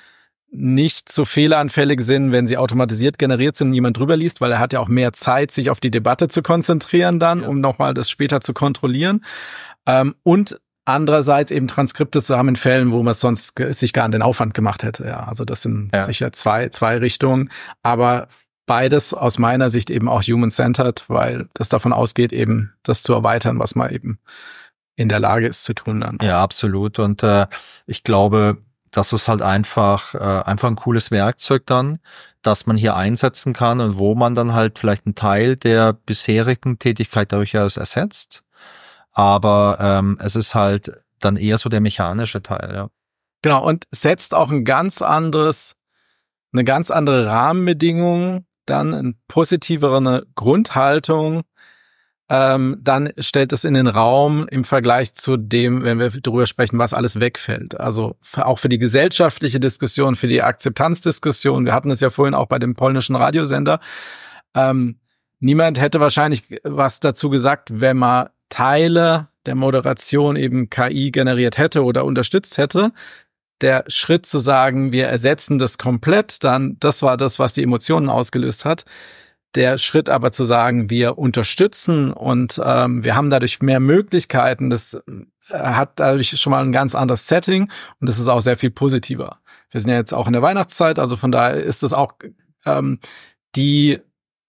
nicht so fehleranfällig sind, wenn sie automatisiert generiert sind und niemand drüber liest, weil er hat ja auch mehr Zeit, sich auf die Debatte zu konzentrieren dann, ja. um nochmal das später zu kontrollieren. Ähm, und andererseits eben Transkripte zu haben in Fällen, wo man sonst sich gar an den Aufwand gemacht hätte. Ja, also das sind ja. sicher zwei, zwei Richtungen. Aber beides aus meiner Sicht eben auch human-centered, weil das davon ausgeht, eben das zu erweitern, was man eben in der Lage ist zu tun dann. Ja, absolut. Und äh, ich glaube, das ist halt einfach äh, einfach ein cooles Werkzeug dann, das man hier einsetzen kann und wo man dann halt vielleicht einen Teil der bisherigen Tätigkeit dadurch ersetzt. Aber ähm, es ist halt dann eher so der mechanische Teil, ja. Genau, und setzt auch ein ganz anderes, eine ganz andere Rahmenbedingung, dann eine positivere Grundhaltung, ähm, dann stellt es in den Raum im Vergleich zu dem, wenn wir darüber sprechen, was alles wegfällt. Also für, auch für die gesellschaftliche Diskussion, für die Akzeptanzdiskussion. Wir hatten es ja vorhin auch bei dem polnischen Radiosender. Ähm, niemand hätte wahrscheinlich was dazu gesagt, wenn man Teile der Moderation eben K I generiert hätte oder unterstützt hätte. Der Schritt zu sagen, wir ersetzen das komplett, dann, das war das, was die Emotionen ausgelöst hat. Der Schritt aber zu sagen, wir unterstützen und ähm, wir haben dadurch mehr Möglichkeiten, das hat dadurch schon mal ein ganz anderes Setting und das ist auch sehr viel positiver. Wir sind ja jetzt auch in der Weihnachtszeit, also von daher ist das auch ähm, die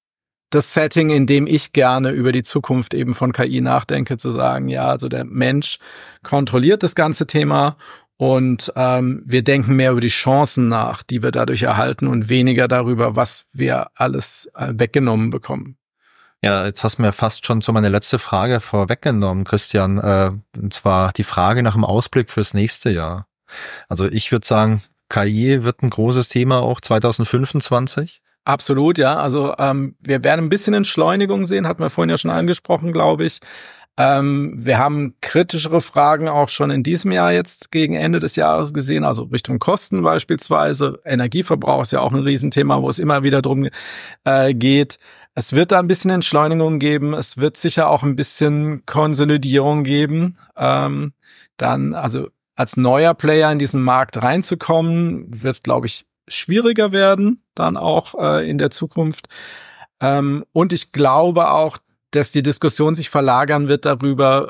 das Setting, in dem ich gerne über die Zukunft eben von K I nachdenke, zu sagen, ja, also der Mensch kontrolliert das ganze Thema und ähm, wir denken mehr über die Chancen nach, die wir dadurch erhalten und weniger darüber, was wir alles äh, weggenommen bekommen. Ja, jetzt hast du mir fast schon so meine letzte Frage vorweggenommen, Christian, äh, und zwar die Frage nach dem Ausblick fürs nächste Jahr. Also ich würde sagen, K I wird ein großes Thema auch zwanzig fünfundzwanzig. Absolut, ja. Also ähm, wir werden ein bisschen Entschleunigung sehen, hatten wir vorhin ja schon angesprochen, glaube ich. Ähm, wir haben kritischere Fragen auch schon in diesem Jahr jetzt gegen Ende des Jahres gesehen, also Richtung Kosten beispielsweise. Energieverbrauch ist ja auch ein Riesenthema, wo es immer wieder drum äh, geht. Es wird da ein bisschen Entschleunigung geben. Es wird sicher auch ein bisschen Konsolidierung geben. Ähm, dann, also als neuer Player in diesen Markt reinzukommen, wird, glaube ich, schwieriger werden, dann auch äh, in der Zukunft. Ähm, und ich glaube auch, dass die Diskussion sich verlagern wird darüber,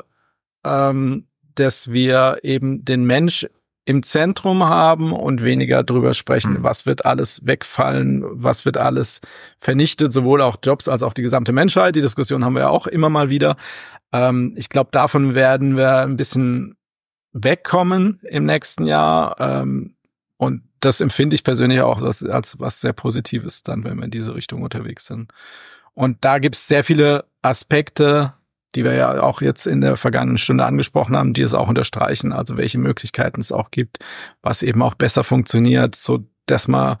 ähm, dass wir eben den Mensch im Zentrum haben und weniger drüber sprechen, was wird alles wegfallen, was wird alles vernichtet, sowohl auch Jobs als auch die gesamte Menschheit. Die Diskussion haben wir ja auch immer mal wieder. Ähm, ich glaube, davon werden wir ein bisschen wegkommen im nächsten Jahr. Ähm, und das empfinde ich persönlich auch als, als was sehr Positives dann, wenn wir in diese Richtung unterwegs sind. Und da gibt es sehr viele Aspekte, die wir ja auch jetzt in der vergangenen Stunde angesprochen haben, die es auch unterstreichen, also welche Möglichkeiten es auch gibt, was eben auch besser funktioniert, so dass man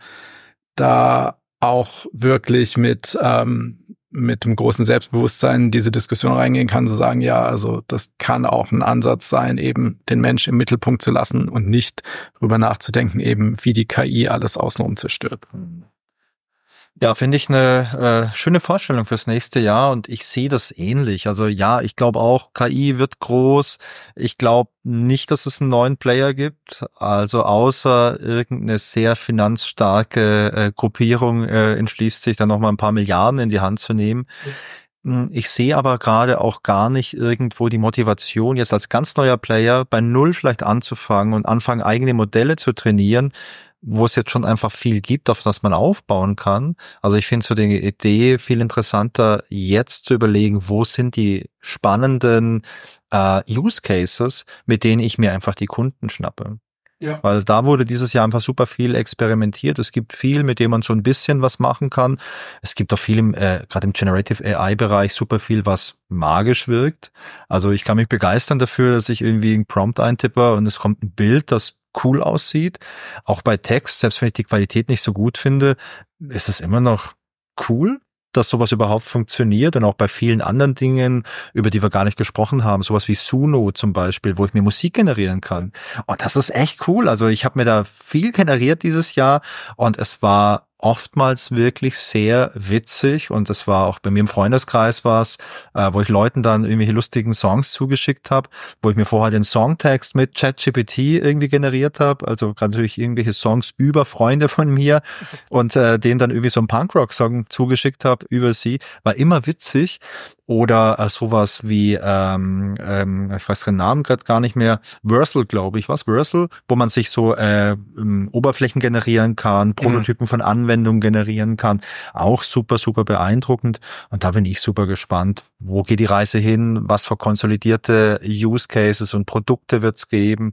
da auch wirklich mit ähm, mit einem großen Selbstbewusstsein in diese Diskussion reingehen kann, zu sagen, ja, also das kann auch ein Ansatz sein, eben den Mensch im Mittelpunkt zu lassen und nicht drüber nachzudenken, eben wie die K I alles außenrum zerstört. Ja, finde ich eine äh, schöne Vorstellung fürs nächste Jahr und ich sehe das ähnlich. Also ja, ich glaube auch, K I wird groß. Ich glaube nicht, dass es einen neuen Player gibt. Also außer irgendeine sehr finanzstarke äh, Gruppierung äh, entschließt sich dann nochmal ein paar Milliarden in die Hand zu nehmen. Mhm. Ich sehe aber gerade auch gar nicht irgendwo die Motivation, jetzt als ganz neuer Player bei Null vielleicht anzufangen und anfangen, eigene Modelle zu trainieren, wo es jetzt schon einfach viel gibt, auf das man aufbauen kann. Also ich finde so die Idee viel interessanter, jetzt zu überlegen, wo sind die spannenden äh, Use Cases, mit denen ich mir einfach die Kunden schnappe. Ja. Weil da wurde dieses Jahr einfach super viel experimentiert. Es gibt viel, mit dem man so ein bisschen was machen kann. Es gibt auch viel, im, äh, gerade im Generative A I-Bereich, super viel, was magisch wirkt. Also ich kann mich begeistern dafür, dass ich irgendwie einen Prompt eintippe und es kommt ein Bild, das cool aussieht. Auch bei Text, selbst wenn ich die Qualität nicht so gut finde, ist es immer noch cool, dass sowas überhaupt funktioniert, und auch bei vielen anderen Dingen, über die wir gar nicht gesprochen haben, sowas wie Suno zum Beispiel, wo ich mir Musik generieren kann. Und das ist echt cool. Also ich habe mir da viel generiert dieses Jahr und es war oftmals wirklich sehr witzig und das war auch bei mir im Freundeskreis was, äh, wo ich Leuten dann irgendwelche lustigen Songs zugeschickt habe, wo ich mir vorher den Songtext mit ChatGPT irgendwie generiert habe, also gerade natürlich irgendwelche Songs über Freunde von mir und äh, denen dann irgendwie so einen Punkrock-Song zugeschickt habe über sie, war immer witzig. Oder äh, sowas wie, ähm, ähm, ich weiß den Namen gerade gar nicht mehr, Versal, glaube ich, was, Versal, wo man sich so äh, ähm, Oberflächen generieren kann, Prototypen mhm. von Anwendungen generieren kann. Auch super, super beeindruckend. Und da bin ich super gespannt, wo geht die Reise hin, was für konsolidierte Use Cases und Produkte wird es geben.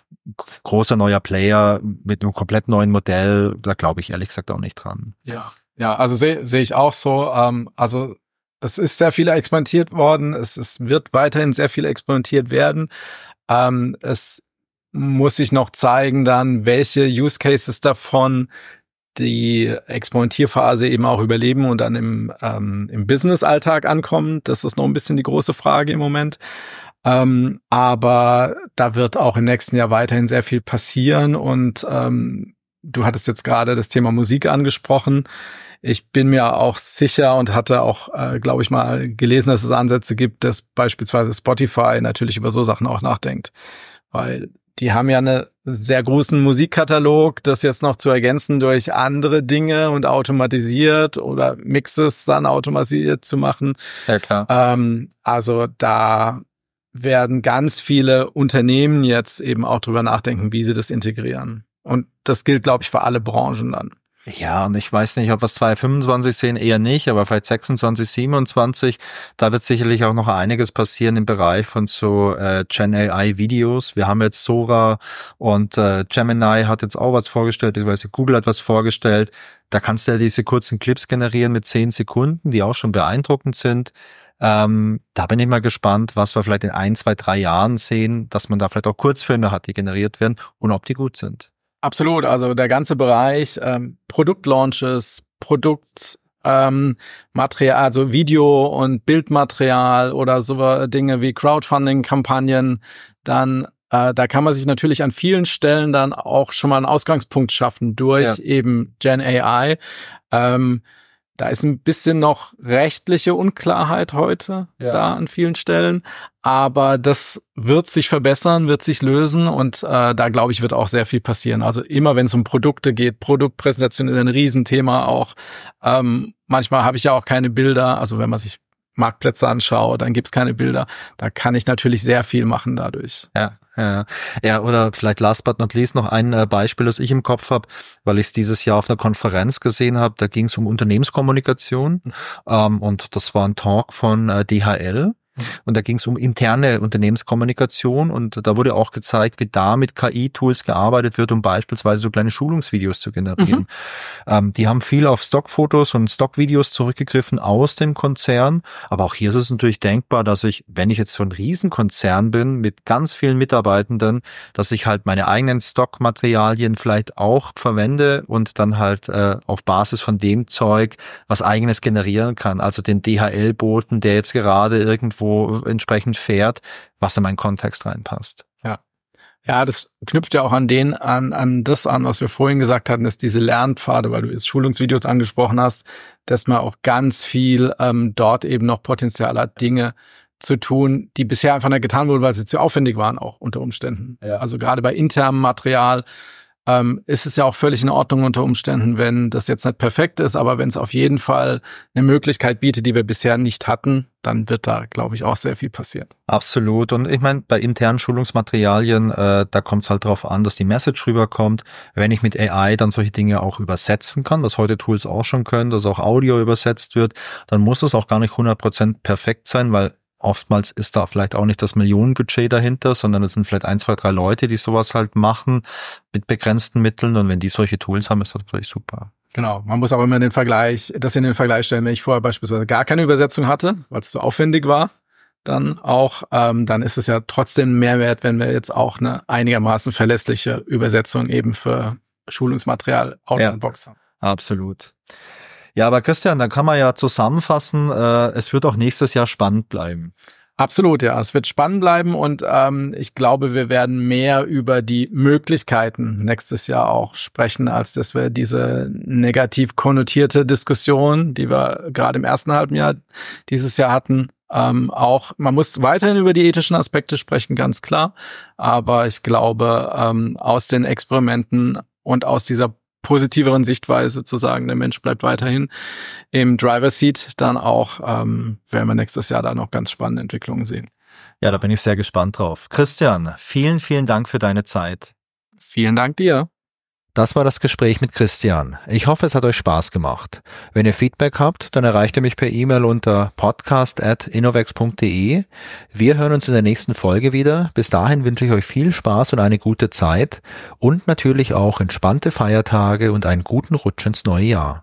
Großer neuer Player mit einem komplett neuen Modell, da glaube ich ehrlich gesagt auch nicht dran. Ja, ja, also sehe seh ich auch so, ähm, also es ist sehr viel experimentiert worden. Es, es wird weiterhin sehr viel experimentiert werden. Ähm, es muss sich noch zeigen dann, welche Use Cases davon die Experimentierphase eben auch überleben und dann im, ähm, im Business-Alltag ankommen. Das ist noch ein bisschen die große Frage im Moment. Ähm, aber da wird auch im nächsten Jahr weiterhin sehr viel passieren. Und ähm, du hattest jetzt gerade das Thema Musik angesprochen. Ich bin mir auch sicher und hatte auch, äh, glaube ich, mal gelesen, dass es Ansätze gibt, dass beispielsweise Spotify natürlich über so Sachen auch nachdenkt. Weil die haben ja einen sehr großen Musikkatalog, das jetzt noch zu ergänzen durch andere Dinge und automatisiert oder Mixes dann automatisiert zu machen. Ja, klar. Ähm, also da werden ganz viele Unternehmen jetzt eben auch drüber nachdenken, wie sie das integrieren. Und das gilt, glaube ich, für alle Branchen dann. Ja, und ich weiß nicht, ob wir es zwanzig fünfundzwanzig sehen, eher nicht, aber vielleicht sechsundzwanzig, siebenundzwanzig, da wird sicherlich auch noch einiges passieren im Bereich von so äh, Gen A I-Videos. Wir haben jetzt Sora und äh, Gemini hat jetzt auch was vorgestellt, beziehungsweise Google hat was vorgestellt. Da kannst du ja diese kurzen Clips generieren mit zehn Sekunden, die auch schon beeindruckend sind. Ähm, da bin ich mal gespannt, was wir vielleicht in ein, zwei, drei Jahren sehen, dass man da vielleicht auch Kurzfilme hat, die generiert werden und ob die gut sind. Absolut, also der ganze Bereich ähm, Produktlaunches, Produkt ähm, Material, also Video- und Bildmaterial oder so Dinge wie Crowdfunding-Kampagnen, dann äh, da kann man sich natürlich an vielen Stellen dann auch schon mal einen Ausgangspunkt schaffen durch ja. eben Gen A I. Ähm, Da ist ein bisschen noch rechtliche Unklarheit heute ja. da an vielen Stellen, aber das wird sich verbessern, wird sich lösen und äh, da, glaube ich, wird auch sehr viel passieren. Also immer, wenn es um Produkte geht, Produktpräsentation ist ein Riesenthema auch. Ähm, manchmal habe ich ja auch keine Bilder, also wenn man sich Marktplätze anschaut, dann gibt's keine Bilder. Da kann ich natürlich sehr viel machen dadurch. Ja. Ja, ja, oder vielleicht last but not least noch ein äh, Beispiel, das ich im Kopf habe, weil ich es dieses Jahr auf einer Konferenz gesehen habe. Da ging es um Unternehmenskommunikation mhm. ähm, und das war ein Talk von äh, D H L. Und da ging es um interne Unternehmenskommunikation und da wurde auch gezeigt, wie da mit K I-Tools gearbeitet wird, um beispielsweise so kleine Schulungsvideos zu generieren. Mhm. Ähm, die haben viel auf Stockfotos und Stockvideos zurückgegriffen aus dem Konzern, aber auch hier ist es natürlich denkbar, dass ich, wenn ich jetzt so ein Riesenkonzern bin mit ganz vielen Mitarbeitenden, dass ich halt meine eigenen Stockmaterialien vielleicht auch verwende und dann halt äh, auf Basis von dem Zeug was Eigenes generieren kann. Also den D H L-Boten, der jetzt gerade irgendwo entsprechend fährt, was in meinen Kontext reinpasst. Ja. Ja, das knüpft ja auch an den, an, an das an, was wir vorhin gesagt hatten, ist diese Lernpfade, weil du jetzt Schulungsvideos angesprochen hast, dass man auch ganz viel ähm, dort eben noch Potenzial hat, Dinge zu tun, die bisher einfach nicht getan wurden, weil sie zu aufwendig waren, auch unter Umständen. Ja. Also gerade bei internem Material ähm, ist es ja auch völlig in Ordnung unter Umständen, wenn das jetzt nicht perfekt ist, aber wenn es auf jeden Fall eine Möglichkeit bietet, die wir bisher nicht hatten, dann wird da, glaube ich, auch sehr viel passieren. Absolut. Und ich meine, bei internen Schulungsmaterialien, äh, da kommt es halt darauf an, dass die Message rüberkommt. Wenn ich mit A I dann solche Dinge auch übersetzen kann, was heute Tools auch schon können, dass auch Audio übersetzt wird, dann muss es auch gar nicht hundert Prozent perfekt sein, weil oftmals ist da vielleicht auch nicht das Millionenbudget dahinter, sondern es sind vielleicht ein, zwei, drei Leute, die sowas halt machen mit begrenzten Mitteln. Und wenn die solche Tools haben, ist das natürlich super. Genau, man muss auch immer den Vergleich, das in den Vergleich stellen, wenn ich vorher beispielsweise gar keine Übersetzung hatte, weil es zu aufwendig war, dann auch, ähm, dann ist es ja trotzdem ein Mehrwert, wenn wir jetzt auch eine einigermaßen verlässliche Übersetzung eben für Schulungsmaterial out of the box haben. Absolut. Ja, aber Christian, dann kann man ja zusammenfassen, äh, es wird auch nächstes Jahr spannend bleiben. Absolut, ja. Es wird spannend bleiben und ähm, ich glaube, wir werden mehr über die Möglichkeiten nächstes Jahr auch sprechen, als dass wir diese negativ konnotierte Diskussion, die wir gerade im ersten halben Jahr dieses Jahr hatten, ähm, auch, man muss weiterhin über die ethischen Aspekte sprechen, ganz klar. Aber ich glaube, ähm, aus den Experimenten und aus dieser positiveren Sichtweise zu sagen, der Mensch bleibt weiterhin im Driver's Seat, dann auch ähm, werden wir nächstes Jahr da noch ganz spannende Entwicklungen sehen. Ja, da bin ich sehr gespannt drauf. Christian, vielen, vielen Dank für deine Zeit. Vielen Dank dir. Das war das Gespräch mit Christian. Ich hoffe, es hat euch Spaß gemacht. Wenn ihr Feedback habt, dann erreicht ihr mich per E-Mail unter podcast at innovex punkt de. Wir hören uns in der nächsten Folge wieder. Bis dahin wünsche ich euch viel Spaß und eine gute Zeit und natürlich auch entspannte Feiertage und einen guten Rutsch ins neue Jahr.